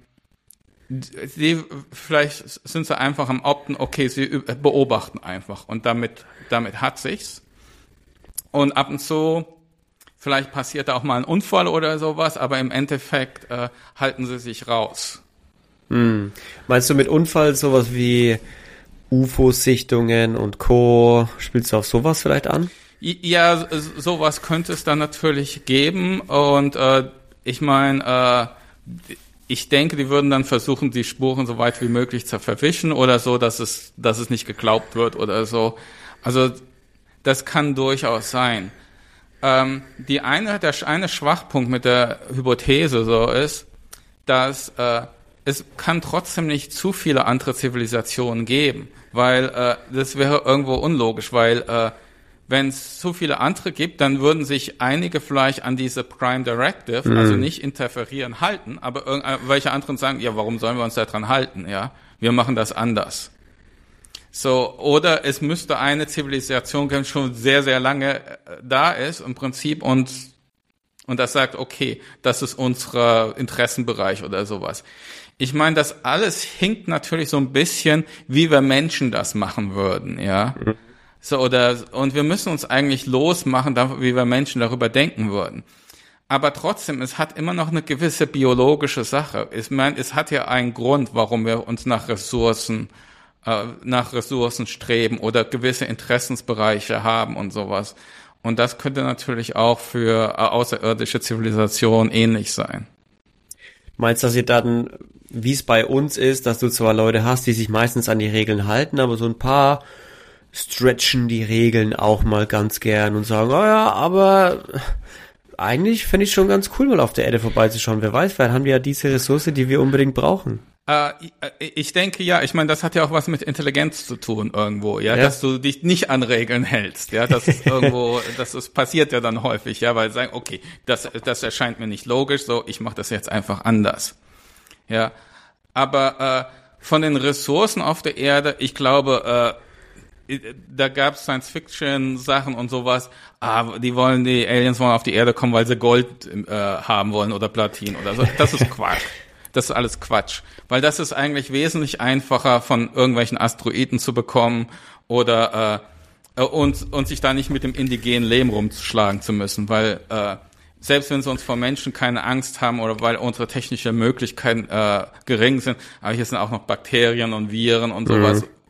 die, vielleicht sind sie einfach am Opten, okay, sie beobachten einfach und damit, damit hat sich's. Und ab und zu, vielleicht passiert da auch mal ein Unfall oder sowas, aber im Endeffekt äh, halten sie sich raus. Hm. Meinst du mit Unfall sowas wie U F O-Sichtungen und Co.? Spielst du auf sowas vielleicht an? Ja, sowas könnte es dann natürlich geben und äh, ich meine, äh, ich denke, die würden dann versuchen, die Spuren so weit wie möglich zu verwischen oder so, dass es, dass es nicht geglaubt wird oder so. Also das kann durchaus sein. Ähm, die eine, der eine Schwachpunkt mit der Hypothese so ist, dass äh, es kann trotzdem nicht zu viele andere Zivilisationen geben, weil äh, das wäre irgendwo unlogisch, weil äh, wenn es zu viele andere gibt, dann würden sich einige vielleicht an diese Prime Directive, mhm. also nicht interferieren, halten, aber irgendwelche anderen sagen, ja, warum sollen wir uns da dran halten, ja? Wir machen das anders. So, oder es müsste eine Zivilisation geben, die schon sehr, sehr lange da ist im Prinzip und und das sagt, okay, das ist unser Interessenbereich oder sowas. Ich meine, das alles hinkt natürlich so ein bisschen, wie wir Menschen das machen würden, ja. Mhm. So, oder, und wir müssen uns eigentlich losmachen, wie wir Menschen darüber denken würden. Aber trotzdem, es hat immer noch eine gewisse biologische Sache. Ich meine, es hat ja einen Grund, warum wir uns nach Ressourcen, äh, nach Ressourcen streben oder gewisse Interessensbereiche haben und sowas. Und das könnte natürlich auch für äh, außerirdische Zivilisationen ähnlich sein. Meinst du, dass ihr dann, wie es bei uns ist, dass du zwar Leute hast, die sich meistens an die Regeln halten, aber so ein paar stretchen die Regeln auch mal ganz gern und sagen, oh ja, aber eigentlich fände ich schon ganz cool, mal auf der Erde vorbeizuschauen. Wer weiß, vielleicht haben wir ja diese Ressource, die wir unbedingt brauchen. Äh, ich denke, ja, ich meine, das hat ja auch was mit Intelligenz zu tun irgendwo, ja, ja. Dass du dich nicht an Regeln hältst, ja, das ist irgendwo, das ist, passiert ja dann häufig, ja, weil sie sagen, okay, das, das erscheint mir nicht logisch, so, ich mache das jetzt einfach anders, ja. Aber äh, von den Ressourcen auf der Erde, ich glaube, äh, da gab es Science-Fiction-Sachen und sowas, ah, die wollen, die Aliens wollen auf die Erde kommen, weil sie Gold äh, haben wollen oder Platin oder so. Das ist Quatsch. Das ist alles Quatsch. Weil das ist eigentlich wesentlich einfacher, von irgendwelchen Asteroiden zu bekommen oder äh, und, und sich da nicht mit dem indigenen Leben rumzuschlagen zu müssen, weil äh, selbst wenn sie uns vor Menschen keine Angst haben oder weil unsere technischen Möglichkeiten äh, gering sind, aber hier sind auch noch Bakterien und Viren und sowas, mhm.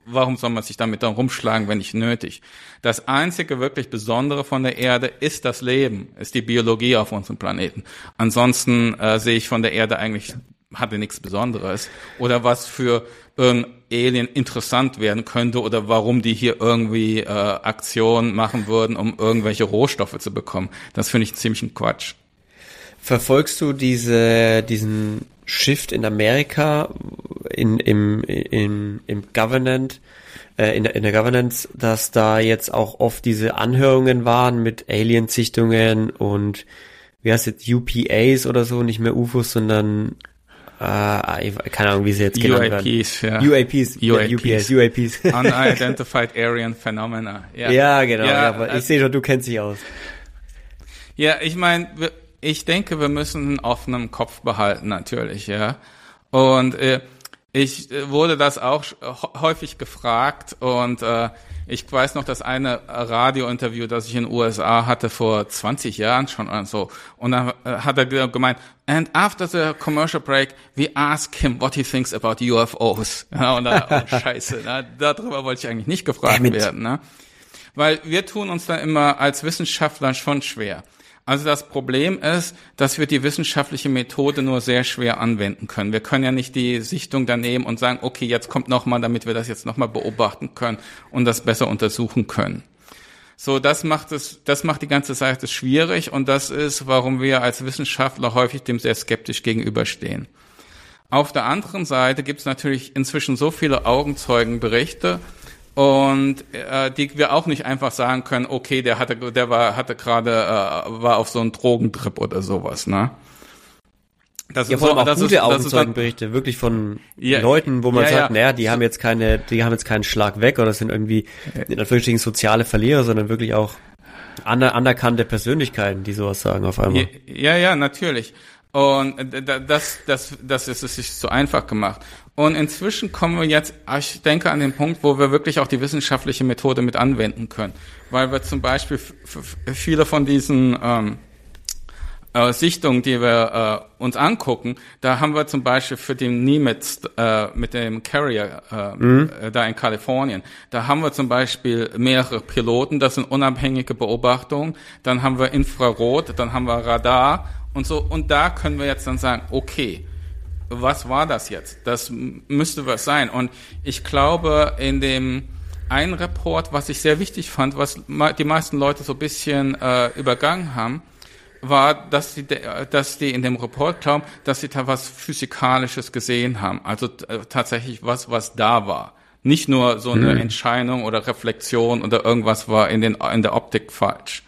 warum soll man sich damit dann rumschlagen, wenn nicht nötig? Das einzige wirklich Besondere von der Erde ist das Leben, ist die Biologie auf unserem Planeten. Ansonsten äh, sehe ich von der Erde eigentlich, hatte nichts Besonderes. Oder was für irgendein Alien interessant werden könnte oder warum die hier irgendwie äh, Aktionen machen würden, um irgendwelche Rohstoffe zu bekommen. Das finde ich ziemlich ein Quatsch. Verfolgst du diese, diesen Shift in Amerika, in, im, im, im Government, äh, in, der, in der Governance, dass da jetzt auch oft diese Anhörungen waren mit Alien-Sichtungen und, wie heißt es, U P As oder so, nicht mehr U F Os, sondern, äh, keine Ahnung, wie sie jetzt genannt werden. U A Ps, ja. U A Ps, U A Ps. Ja, U P S, U A Ps. Unidentified Alien Phenomena. Ja, ja genau, ja, ja, aber ich sehe schon, du kennst dich aus. Ja, ich meine, ich denke, wir müssen einen offenen Kopf behalten, natürlich, ja. Und äh, ich äh, wurde das auch häufig gefragt und äh, ich weiß noch, das eine Radiointerview, das ich in den U S A hatte vor zwanzig Jahren schon oder so. Und dann äh, hat er gemeint, and after the commercial break, we ask him what he thinks about U F Os. Ja, und da, oh, scheiße, na, darüber wollte ich eigentlich nicht gefragt Damit. werden, ne? Weil wir tun uns da immer als Wissenschaftler schon schwer. Also das Problem ist, dass wir die wissenschaftliche Methode nur sehr schwer anwenden können. Wir können ja nicht die Sichtung da nehmen und sagen, okay, jetzt kommt nochmal, damit wir das jetzt nochmal beobachten können und das besser untersuchen können. So, das macht es, das macht die ganze Sache schwierig und das ist, warum wir als Wissenschaftler häufig dem sehr skeptisch gegenüberstehen. Auf der anderen Seite gibt es natürlich inzwischen so viele Augenzeugenberichte, und äh, die wir auch nicht einfach sagen können, okay, der hatte, der war, hatte gerade, äh, war auf so einem Drogentrip oder sowas, ne? Das ja, ist vor allem so, auch das gute ist, Augenzeugenberichte, wirklich von ja, Leuten, wo man ja, sagt, ja. naja, die haben jetzt keine, die haben jetzt keinen Schlag weg oder sind irgendwie in Anführungsstrichen soziale Verlierer, sondern wirklich auch aner- anerkannte Persönlichkeiten, die sowas sagen auf einmal. Ja, ja, natürlich. Und das, das, das ist es sich so einfach gemacht. Und inzwischen kommen wir jetzt, ich denke, an den Punkt, wo wir wirklich auch die wissenschaftliche Methode mit anwenden können. Weil wir zum Beispiel f- f- viele von diesen ähm, äh, Sichtungen, die wir äh, uns angucken, da haben wir zum Beispiel für den Nimitz äh, mit dem Carrier äh, mhm. äh, da in Kalifornien, da haben wir zum Beispiel mehrere Piloten, das sind unabhängige Beobachtungen, dann haben wir Infrarot, dann haben wir Radar und so. Und da können wir jetzt dann sagen, okay, was war das jetzt? Das müsste was sein. Und ich glaube, in dem einen Report, was ich sehr wichtig fand, was die meisten Leute so ein bisschen äh, übergangen haben, war, dass die, dass die in dem Report glauben, dass sie da was Physikalisches gesehen haben. Also äh, tatsächlich was, was da war. Nicht nur so eine hm. Entscheidung oder Reflexion oder irgendwas war in den in der Optik falsch.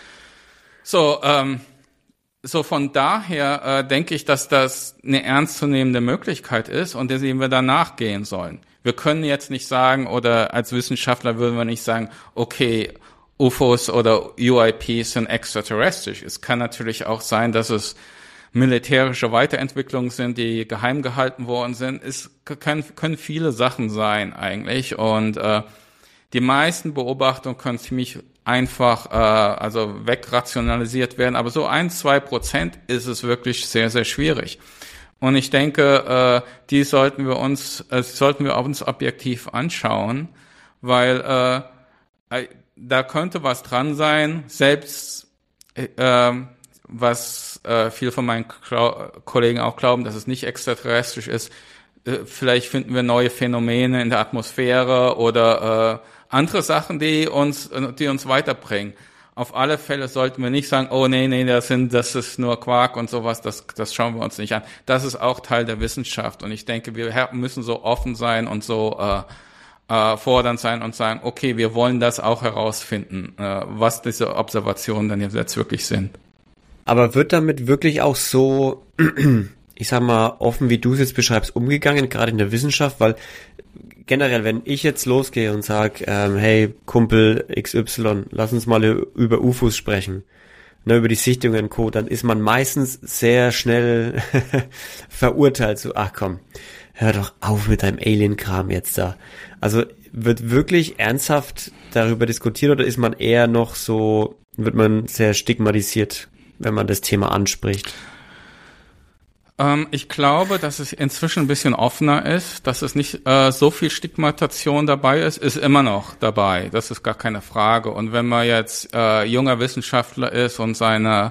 So, ähm, So von daher äh, denke ich, dass das eine ernstzunehmende Möglichkeit ist und dem wir danach gehen sollen. Wir können jetzt nicht sagen, oder als Wissenschaftler würden wir nicht sagen, okay, U F Os oder U A Ps sind extraterrestrisch. Es kann natürlich auch sein, dass es militärische Weiterentwicklungen sind, die geheim gehalten worden sind. Es können, können viele Sachen sein eigentlich und äh, die meisten Beobachtungen können ziemlich einfach äh, also wegrationalisiert werden, aber so ein, zwei Prozent ist es wirklich sehr, sehr schwierig. Und ich denke, äh, die sollten wir uns, äh, sollten wir uns objektiv anschauen, weil äh, da könnte was dran sein, selbst äh, was äh, viele von meinen Kla- Kollegen auch glauben, dass es nicht extraterrestrisch ist. Äh, vielleicht finden wir neue Phänomene in der Atmosphäre oder äh, andere Sachen, die uns, die uns weiterbringen. Auf alle Fälle sollten wir nicht sagen, oh nee, nee, das sind, das ist nur Quark und sowas, das, das schauen wir uns nicht an. Das ist auch Teil der Wissenschaft und ich denke, wir müssen so offen sein und so äh, äh, fordernd sein und sagen, okay, wir wollen das auch herausfinden, äh, was diese Observationen dann jetzt wirklich sind. Aber wird damit wirklich auch so, ich sag mal, offen, wie du es jetzt beschreibst, umgegangen, gerade in der Wissenschaft, weil generell, wenn ich jetzt losgehe und sag, ähm, hey, Kumpel X Y, lass uns mal über U F Os sprechen, ne, über die Sichtungen und Co., dann ist man meistens sehr schnell verurteilt, so, ach komm, hör doch auf mit deinem Alien-Kram jetzt da. Also wird wirklich ernsthaft darüber diskutiert oder ist man eher noch so, wird man sehr stigmatisiert, wenn man das Thema anspricht? Ähm, ich glaube, dass es inzwischen ein bisschen offener ist, dass es nicht äh, so viel Stigmatisation dabei ist, ist immer noch dabei. Das ist gar keine Frage. Und wenn man jetzt äh, junger Wissenschaftler ist und seine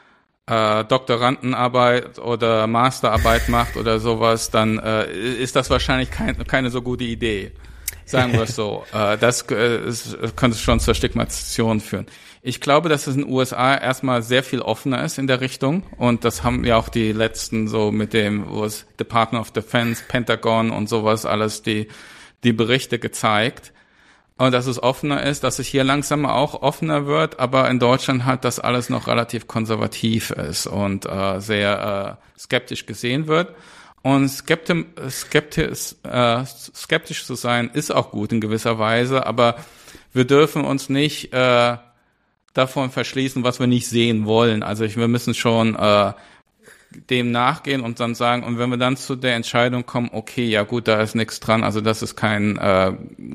äh, Doktorandenarbeit oder Masterarbeit macht oder sowas, dann äh, ist das wahrscheinlich kein, keine so gute Idee. Sagen wir es so. äh, das äh, ist, könnte schon zur Stigmatisation führen. Ich glaube, dass es in den U S A erstmal sehr viel offener ist in der Richtung. Und das haben ja auch die letzten so mit dem, wo es Department of Defense, Pentagon und sowas alles die, die Berichte gezeigt. Und dass es offener ist, dass es hier langsam auch offener wird, aber in Deutschland halt das alles noch relativ konservativ ist und äh, sehr äh, skeptisch gesehen wird. Und skeptisch, skeptisch, äh, skeptisch zu sein ist auch gut in gewisser Weise, aber wir dürfen uns nicht äh, davon verschließen, was wir nicht sehen wollen. Also ich, wir müssen schon äh, dem nachgehen und dann sagen, und wenn wir dann zu der Entscheidung kommen, okay, ja gut, da ist nichts dran, also das ist kein, äh,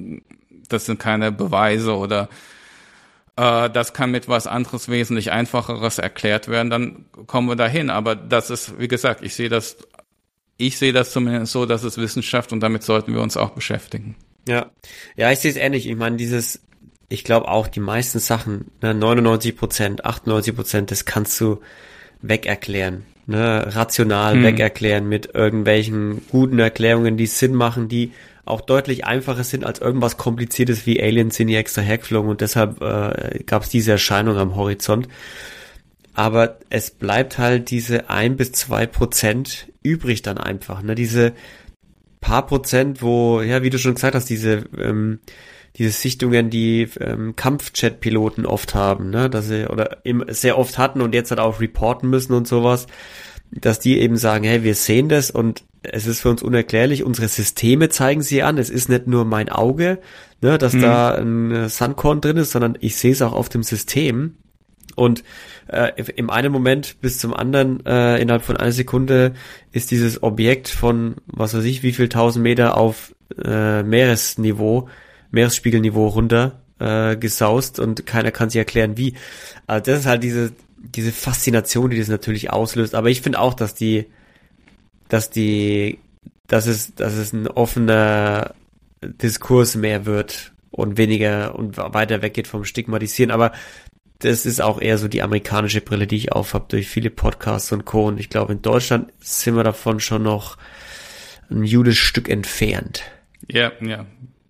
das sind keine Beweise oder äh, das kann mit was anderes wesentlich Einfacheres erklärt werden, dann kommen wir dahin. Aber das ist, wie gesagt, ich sehe das, ich sehe das zumindest so, dass es Wissenschaft und damit sollten wir uns auch beschäftigen. Ja, ja, ich sehe es ähnlich. Ich meine, dieses Ich glaube auch, die meisten Sachen, ne, neunundneunzig Prozent, achtundneunzig Prozent, das kannst du wegerklären, ne, rational hm. wegerklären mit irgendwelchen guten Erklärungen, die Sinn machen, die auch deutlich einfacher sind als irgendwas Kompliziertes wie Aliens sind hier extra hergeflogen und deshalb äh, gab es diese Erscheinung am Horizont. Aber es bleibt halt diese ein bis zwei Prozent übrig dann einfach, ne, diese paar Prozent, wo, ja, wie du schon gesagt hast, diese ähm, diese Sichtungen, die ähm, Kampfjet-Piloten oft haben, ne, dass sie oder im, sehr oft hatten und jetzt halt auch reporten müssen und sowas, dass die eben sagen, hey, wir sehen das und es ist für uns unerklärlich, unsere Systeme zeigen sie an, es ist nicht nur mein Auge, ne, dass mhm. da ein Sandkorn drin ist, sondern ich sehe es auch auf dem System und äh, im einen Moment bis zum anderen, äh, innerhalb von einer Sekunde ist dieses Objekt von, was weiß ich, wie viel tausend Meter auf äh, Meeresniveau Meeresspiegelniveau runter äh, gesaust und keiner kann sich erklären, wie. Also das ist halt diese diese Faszination, die das natürlich auslöst. Aber ich finde auch, dass die, dass die, dass es, dass es ein offener Diskurs mehr wird und weniger und weiter weggeht vom Stigmatisieren. Aber das ist auch eher so die amerikanische Brille, die ich aufhab durch viele Podcasts und Co. Und ich glaube, in Deutschland sind wir davon schon noch ein gutes Stück entfernt. Ja, ja.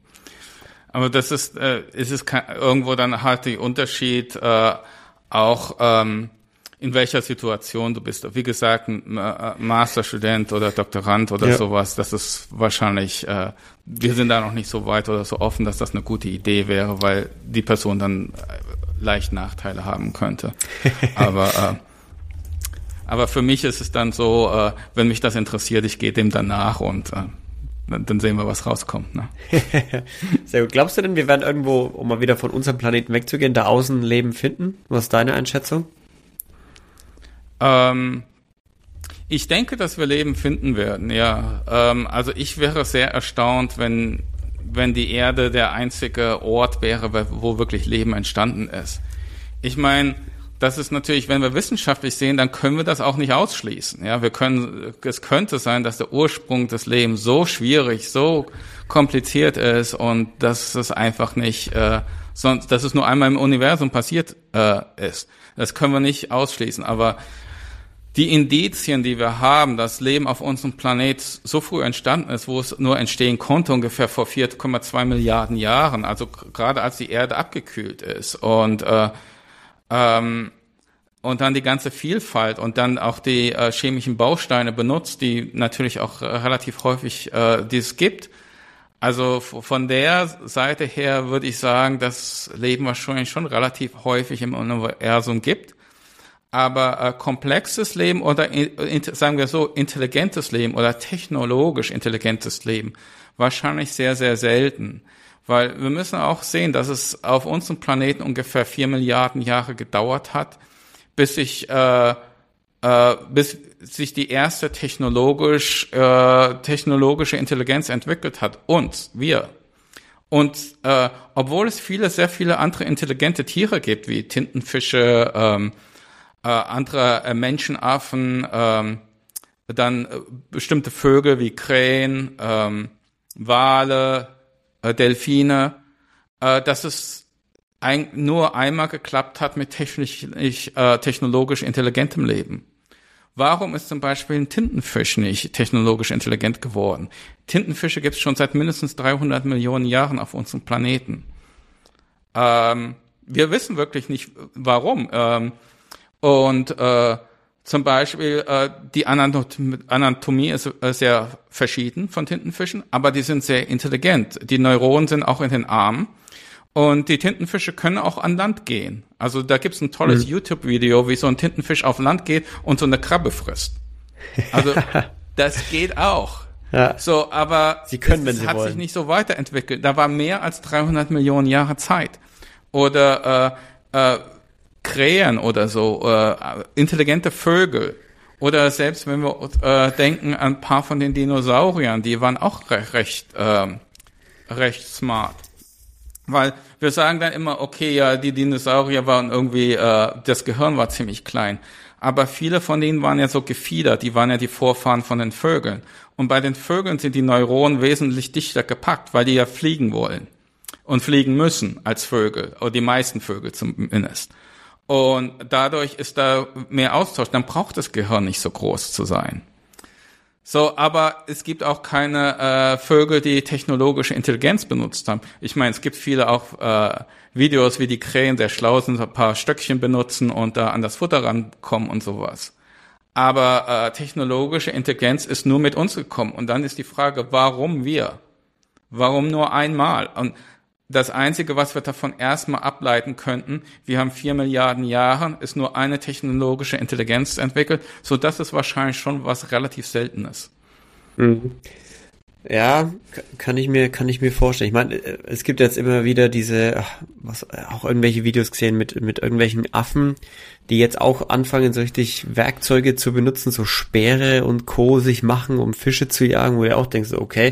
Aber das ist, äh, ist es kein, irgendwo dann halt der Unterschied, äh, auch ähm, in welcher Situation du bist. Wie gesagt, ein äh, Masterstudent oder Doktorand oder ja. sowas, das ist wahrscheinlich, äh, wir sind da noch nicht so weit oder so offen, dass das eine gute Idee wäre, weil die Person dann äh, leicht Nachteile haben könnte. Aber äh, aber für mich ist es dann so, äh, wenn mich das interessiert, ich gehe dem danach und äh, dann sehen wir, was rauskommt. Ne? Sehr gut. Glaubst du denn, wir werden irgendwo, um mal wieder von unserem Planeten wegzugehen, da außen Leben finden? Was ist deine Einschätzung? Ähm, ich denke, dass wir Leben finden werden, ja. Ähm, also ich wäre sehr erstaunt, wenn, wenn die Erde der einzige Ort wäre, wo wirklich Leben entstanden ist. Ich meine, das ist natürlich, wenn wir wissenschaftlich sehen, dann können wir das auch nicht ausschließen. Ja, wir können, es könnte sein, dass der Ursprung des Lebens so schwierig, so kompliziert ist und dass es einfach nicht, äh, sonst, dass es nur einmal im Universum passiert äh, ist. Das können wir nicht ausschließen. Aber die Indizien, die wir haben, dass Leben auf unserem Planet so früh entstanden ist, wo es nur entstehen konnte, ungefähr vor vier Komma zwei Milliarden Jahren, also gerade als die Erde abgekühlt ist und äh, Ähm, und dann die ganze Vielfalt und dann auch die äh, chemischen Bausteine benutzt, die natürlich auch äh, relativ häufig äh, die es gibt. Also f- von der Seite her würde ich sagen, dass Leben wahrscheinlich schon relativ häufig im Universum gibt. Aber äh, komplexes Leben oder in, in, sagen wir so intelligentes Leben oder technologisch intelligentes Leben wahrscheinlich sehr, sehr selten. Weil wir müssen auch sehen, dass es auf unserem Planeten ungefähr vier Milliarden Jahre gedauert hat, bis sich, äh, äh, bis sich die erste technologisch, äh, technologische Intelligenz entwickelt hat. Uns, wir. Und äh, obwohl es viele, sehr viele andere intelligente Tiere gibt, wie Tintenfische, ähm, äh, andere äh, Menschenaffen, ähm, dann äh, bestimmte Vögel wie Krähen, ähm, Wale, äh, Delfine, äh, dass es ein, nur einmal geklappt hat mit technisch, äh, technologisch intelligentem Leben. Warum ist zum Beispiel ein Tintenfisch nicht technologisch intelligent geworden? Tintenfische gibt es schon seit mindestens dreihundert Millionen Jahren auf unserem Planeten. Ähm, wir wissen wirklich nicht, warum. Ähm, und äh, zum Beispiel äh, die Anatomie ist äh, sehr verschieden von Tintenfischen, aber die sind sehr intelligent. Die Neuronen sind auch in den Armen. Und die Tintenfische können auch an Land gehen. Also da gibt's ein tolles mhm. YouTube-Video, wie so ein Tintenfisch auf Land geht und so eine Krabbe frisst. Also das geht auch. Ja. So, aber Sie können, es, wenn es Sie hat wollen. sich nicht so weiterentwickelt. Da war mehr als dreihundert Millionen Jahre Zeit. Oder äh, äh, Krähen oder so, äh, intelligente Vögel. Oder selbst wenn wir äh, denken an ein paar von den Dinosauriern, die waren auch recht, recht, äh, recht smart. Weil wir sagen dann immer, okay, ja, die Dinosaurier waren irgendwie, äh, das Gehirn war ziemlich klein. Aber viele von denen waren ja so gefiedert, die waren ja die Vorfahren von den Vögeln. Und bei den Vögeln sind die Neuronen wesentlich dichter gepackt, weil die ja fliegen wollen. Und fliegen müssen als Vögel, oder die meisten Vögel zumindest. Und dadurch ist da mehr Austausch. Dann braucht das Gehirn nicht so groß zu sein. So, aber es gibt auch keine äh, Vögel, die technologische Intelligenz benutzt haben. Ich meine, es gibt viele auch äh, Videos, wie die Krähen sehr schlau sind, ein paar Stöckchen benutzen und da an das Futter rankommen und sowas. Aber äh, technologische Intelligenz ist nur mit uns gekommen. Und dann ist die Frage, warum wir? Warum nur einmal? Und das Einzige, was wir davon erstmal ableiten könnten, wir haben vier Milliarden Jahre, ist nur eine technologische Intelligenz entwickelt, so dass es wahrscheinlich schon was relativ Seltenes. Mhm. Ja, kann ich mir, kann ich mir vorstellen. Ich meine, es gibt jetzt immer wieder diese, ach, was, auch irgendwelche Videos gesehen mit, mit irgendwelchen Affen, die jetzt auch anfangen, so richtig Werkzeuge zu benutzen, so Speere und Co. sich machen, um Fische zu jagen, wo du auch denkst, okay,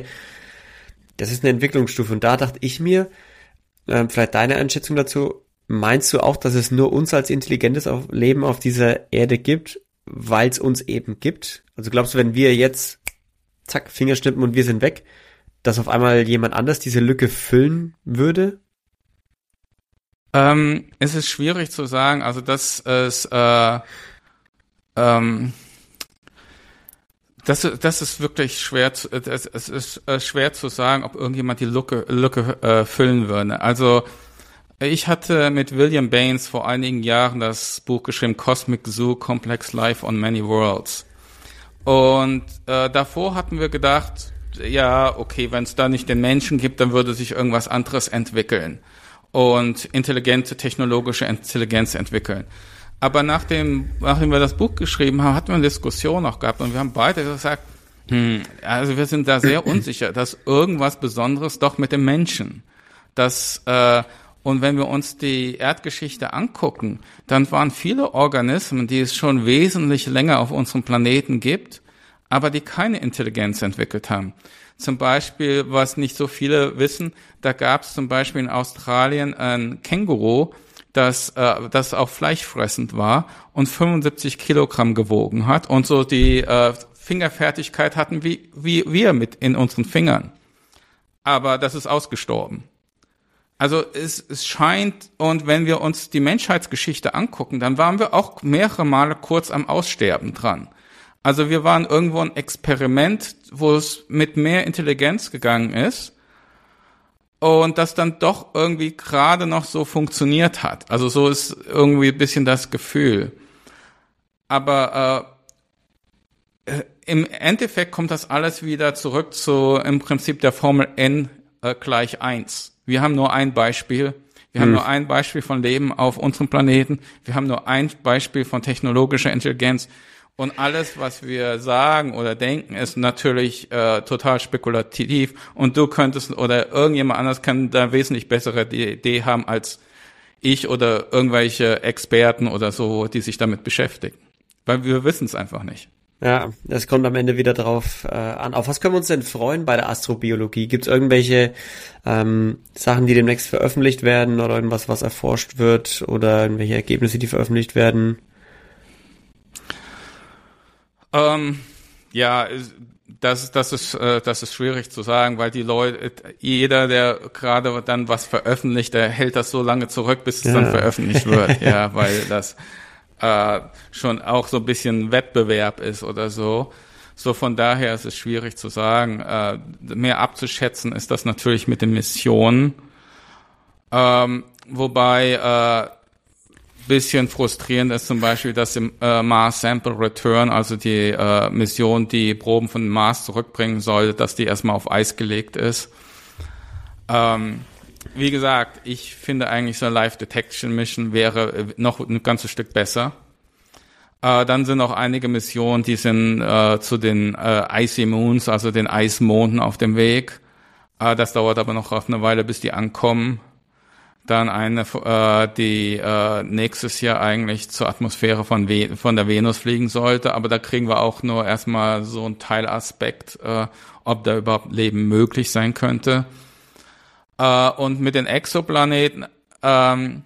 das ist eine Entwicklungsstufe. Und da dachte ich mir, ähm, vielleicht deine Einschätzung dazu, meinst du auch, dass es nur uns als intelligentes Leben auf dieser Erde gibt, weil es uns eben gibt? Also glaubst du, wenn wir jetzt, zack, Fingerschnippen und wir sind weg, dass auf einmal jemand anders diese Lücke füllen würde? Ähm, es ist schwierig zu sagen, also das ist, äh, ähm, Das, das ist wirklich schwer zu, es, es ist äh, schwer zu sagen, ob irgendjemand die Lücke, Lücke äh, füllen würde. Also ich hatte mit William Baines vor einigen Jahren das Buch geschrieben, Cosmic Zoo, Complex Life on Many Worlds. Und äh, davor hatten wir gedacht, ja, okay, wenn es da nicht den Menschen gibt, dann würde sich irgendwas anderes entwickeln und intelligente technologische Intelligenz entwickeln. Aber nachdem, nachdem wir das Buch geschrieben haben, hatten wir eine Diskussion auch gehabt und wir haben beide gesagt, hm, also wir sind da sehr unsicher, dass irgendwas Besonderes doch mit dem Menschen, dass, äh, und wenn wir uns die Erdgeschichte angucken, dann waren viele Organismen, die es schon wesentlich länger auf unserem Planeten gibt, aber die keine Intelligenz entwickelt haben. Zum Beispiel, was nicht so viele wissen, da gab es zum Beispiel in Australien ein Känguru, das, äh, das auch fleischfressend war und fünfundsiebzig Kilogramm gewogen hat und so die äh, Fingerfertigkeit hatten wie, wie wir mit in unseren Fingern. Aber das ist ausgestorben. Also es, es scheint, und wenn wir uns die Menschheitsgeschichte angucken, dann waren wir auch mehrere Male kurz am Aussterben dran. Also wir waren irgendwo ein Experiment, wo es mit mehr Intelligenz gegangen ist und das dann doch irgendwie gerade noch so funktioniert hat. Also so ist irgendwie ein bisschen das Gefühl. Aber äh, im Endeffekt kommt das alles wieder zurück zu im Prinzip der Formel N äh, gleich eins. Wir haben nur ein Beispiel. Wir haben hm. nur ein Beispiel von Leben auf unserem Planeten. Wir haben nur ein Beispiel von technologischer Intelligenz. Und alles, was wir sagen oder denken, ist natürlich äh, total spekulativ. Und du könntest oder irgendjemand anders kann da wesentlich bessere Idee haben als ich oder irgendwelche Experten oder so, die sich damit beschäftigen. Weil wir wissen es einfach nicht. Ja, es kommt am Ende wieder drauf äh, an. Auf was können wir uns denn freuen bei der Astrobiologie? Gibt es irgendwelche ähm, Sachen, die demnächst veröffentlicht werden oder irgendwas, was erforscht wird oder irgendwelche Ergebnisse, die veröffentlicht werden? Ähm, ja, das, das ist, äh, das ist schwierig zu sagen, weil die Leute, jeder, der gerade dann was veröffentlicht, der hält das so lange zurück, bis es ja. dann veröffentlicht wird, ja, weil das äh, schon auch so ein bisschen Wettbewerb ist oder so. So von daher ist es schwierig zu sagen. Äh, mehr abzuschätzen ist das natürlich mit den Missionen, ähm, wobei äh, bisschen frustrierend ist zum Beispiel, dass im äh, Mars Sample Return, also die äh, Mission, die Proben von Mars zurückbringen soll, dass die erstmal auf Eis gelegt ist. Ähm, wie gesagt, ich finde eigentlich so eine Live Detection Mission wäre noch ein ganzes Stück besser. Äh, dann sind noch einige Missionen, die sind äh, zu den äh, Icy Moons, also den Eismonden auf dem Weg. Äh, das dauert aber noch eine Weile, bis die ankommen. Dann eine, äh, die äh, nächstes Jahr eigentlich zur Atmosphäre von, We- von der Venus fliegen sollte. Aber da kriegen wir auch nur erstmal so einen Teilaspekt, äh, ob da überhaupt Leben möglich sein könnte. Äh, und mit den Exoplaneten ähm,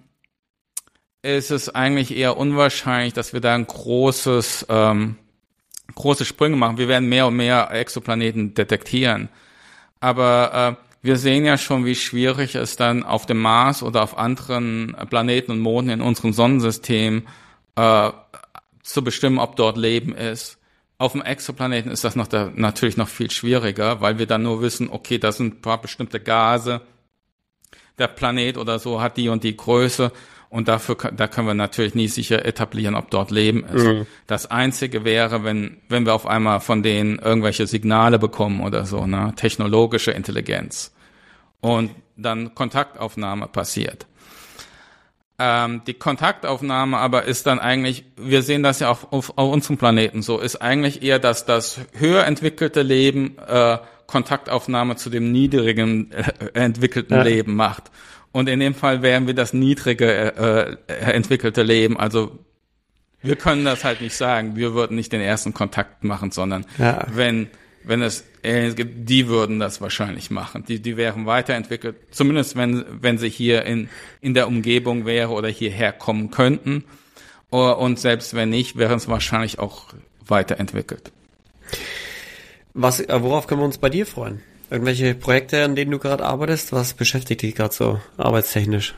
ist es eigentlich eher unwahrscheinlich, dass wir da ein großes, ähm, große Sprünge machen. Wir werden mehr und mehr Exoplaneten detektieren. Aber äh, wir sehen ja schon, wie schwierig es dann auf dem Mars oder auf anderen Planeten und Monden in unserem Sonnensystem äh, zu bestimmen, ob dort Leben ist. Auf dem Exoplaneten ist das noch da, natürlich noch viel schwieriger, weil wir dann nur wissen, okay, das sind ein paar bestimmte Gase. Der Planet oder so hat die und die Größe und dafür da können wir natürlich nie sicher etablieren, ob dort Leben ist. Mhm. Das Einzige wäre, wenn wenn wir auf einmal von denen irgendwelche Signale bekommen oder so, ne, technologische Intelligenz und dann Kontaktaufnahme passiert. Ähm, die Kontaktaufnahme aber ist dann eigentlich, wir sehen das ja auch auf, auf unserem Planeten so, ist eigentlich eher, dass das höher entwickelte Leben äh, Kontaktaufnahme zu dem niedrigen äh, entwickelten ja. Leben macht. Und in dem Fall wären wir das niedrige äh, entwickelte Leben. Also wir können das halt nicht sagen. Wir würden nicht den ersten Kontakt machen, sondern ja. wenn wenn es Aliens gibt, die würden das wahrscheinlich machen. Die die wären weiterentwickelt. Zumindest wenn wenn sie hier in in der Umgebung wäre oder hierher kommen könnten. Und selbst wenn nicht, wären es wahrscheinlich auch weiterentwickelt. Was, worauf können wir uns bei dir freuen? Irgendwelche Projekte, an denen du gerade arbeitest? Was beschäftigt dich gerade so arbeitstechnisch?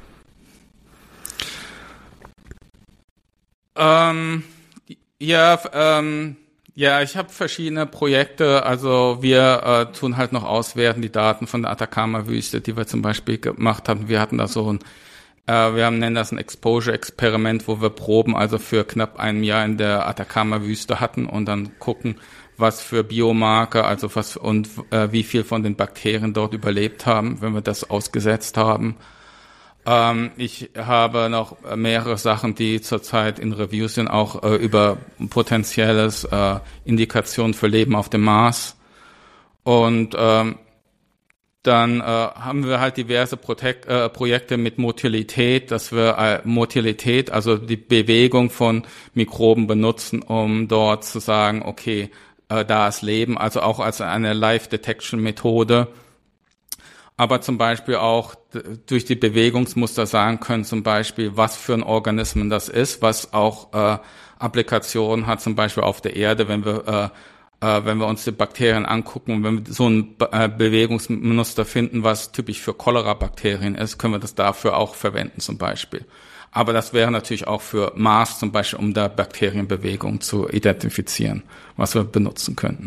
Ähm, ja, ähm, ja, ich habe verschiedene Projekte. Also wir äh, tun halt noch auswerten die Daten von der Atacama-Wüste, die wir zum Beispiel gemacht haben. Wir hatten da so ein, äh, wir haben, nennen das ein Exposure-Experiment, wo wir Proben also für knapp ein Jahr in der Atacama-Wüste hatten und dann gucken, was für Biomarker, also was und äh, wie viel von den Bakterien dort überlebt haben, wenn wir das ausgesetzt haben. Ähm, ich habe noch mehrere Sachen, die zurzeit in Review sind, auch äh, über potenzielles äh, Indikation für Leben auf dem Mars. Und ähm, dann äh, haben wir halt diverse Protect, äh, Projekte mit Motilität, dass wir äh, Motilität, also die Bewegung von Mikroben benutzen, um dort zu sagen, okay, da ist Leben, also auch als eine Live-Detection-Methode, aber zum Beispiel auch durch die Bewegungsmuster sagen können, zum Beispiel, was für ein Organismen das ist, was auch äh, Applikationen hat, zum Beispiel auf der Erde, wenn wir äh, äh, wenn wir uns die Bakterien angucken und wenn wir so ein äh, Bewegungsmuster finden, was typisch für Cholera-Bakterien ist, können wir das dafür auch verwenden zum Beispiel. Aber das wäre natürlich auch für Mars zum Beispiel, um da Bakterienbewegung zu identifizieren, was wir benutzen könnten.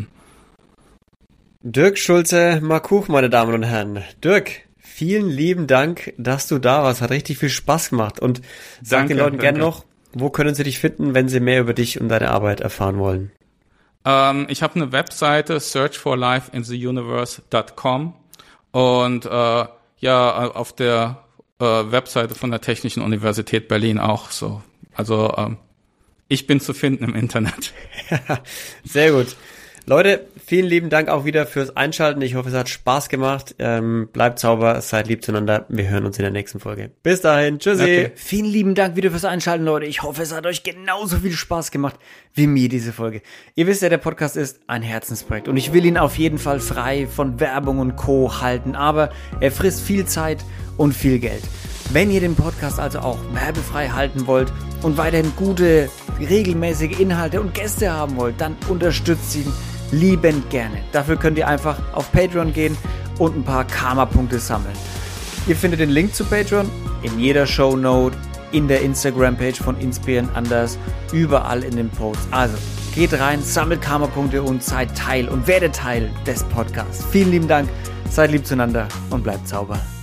Dirk Schulze-Markuch, meine Damen und Herren. Dirk, vielen lieben Dank, dass du da warst. Hat richtig viel Spaß gemacht. Und sag danke, den Leuten danke. gerne noch, wo können sie dich finden, wenn sie mehr über dich und deine Arbeit erfahren wollen? Ähm, ich habe eine Webseite, search for life in the universe dot com. Und äh, ja, auf der Äh, Webseite von der Technischen Universität Berlin auch so. Also ähm, ich bin zu finden im Internet. Sehr gut. Leute, vielen lieben Dank auch wieder fürs Einschalten. Ich hoffe, es hat Spaß gemacht. Ähm, bleibt sauber, seid lieb zueinander. Wir hören uns in der nächsten Folge. Bis dahin. Tschüssi. Okay. Vielen lieben Dank wieder fürs Einschalten, Leute. Ich hoffe, es hat euch genauso viel Spaß gemacht wie mir diese Folge. Ihr wisst ja, der Podcast ist ein Herzensprojekt und ich will ihn auf jeden Fall frei von Werbung und Co. halten, aber er frisst viel Zeit und viel Geld. Wenn ihr den Podcast also auch werbefrei halten wollt und weiterhin gute, regelmäßige Inhalte und Gäste haben wollt, dann unterstützt ihn Liebend gerne. Dafür könnt ihr einfach auf Patreon gehen und ein paar Karma-Punkte sammeln. Ihr findet den Link zu Patreon in jeder Shownote, in der Instagram-Page von Inspirieren Anders, überall in den Posts. Also geht rein, sammelt Karma-Punkte und seid Teil und werdet Teil des Podcasts. Vielen lieben Dank, seid lieb zueinander und bleibt sauber.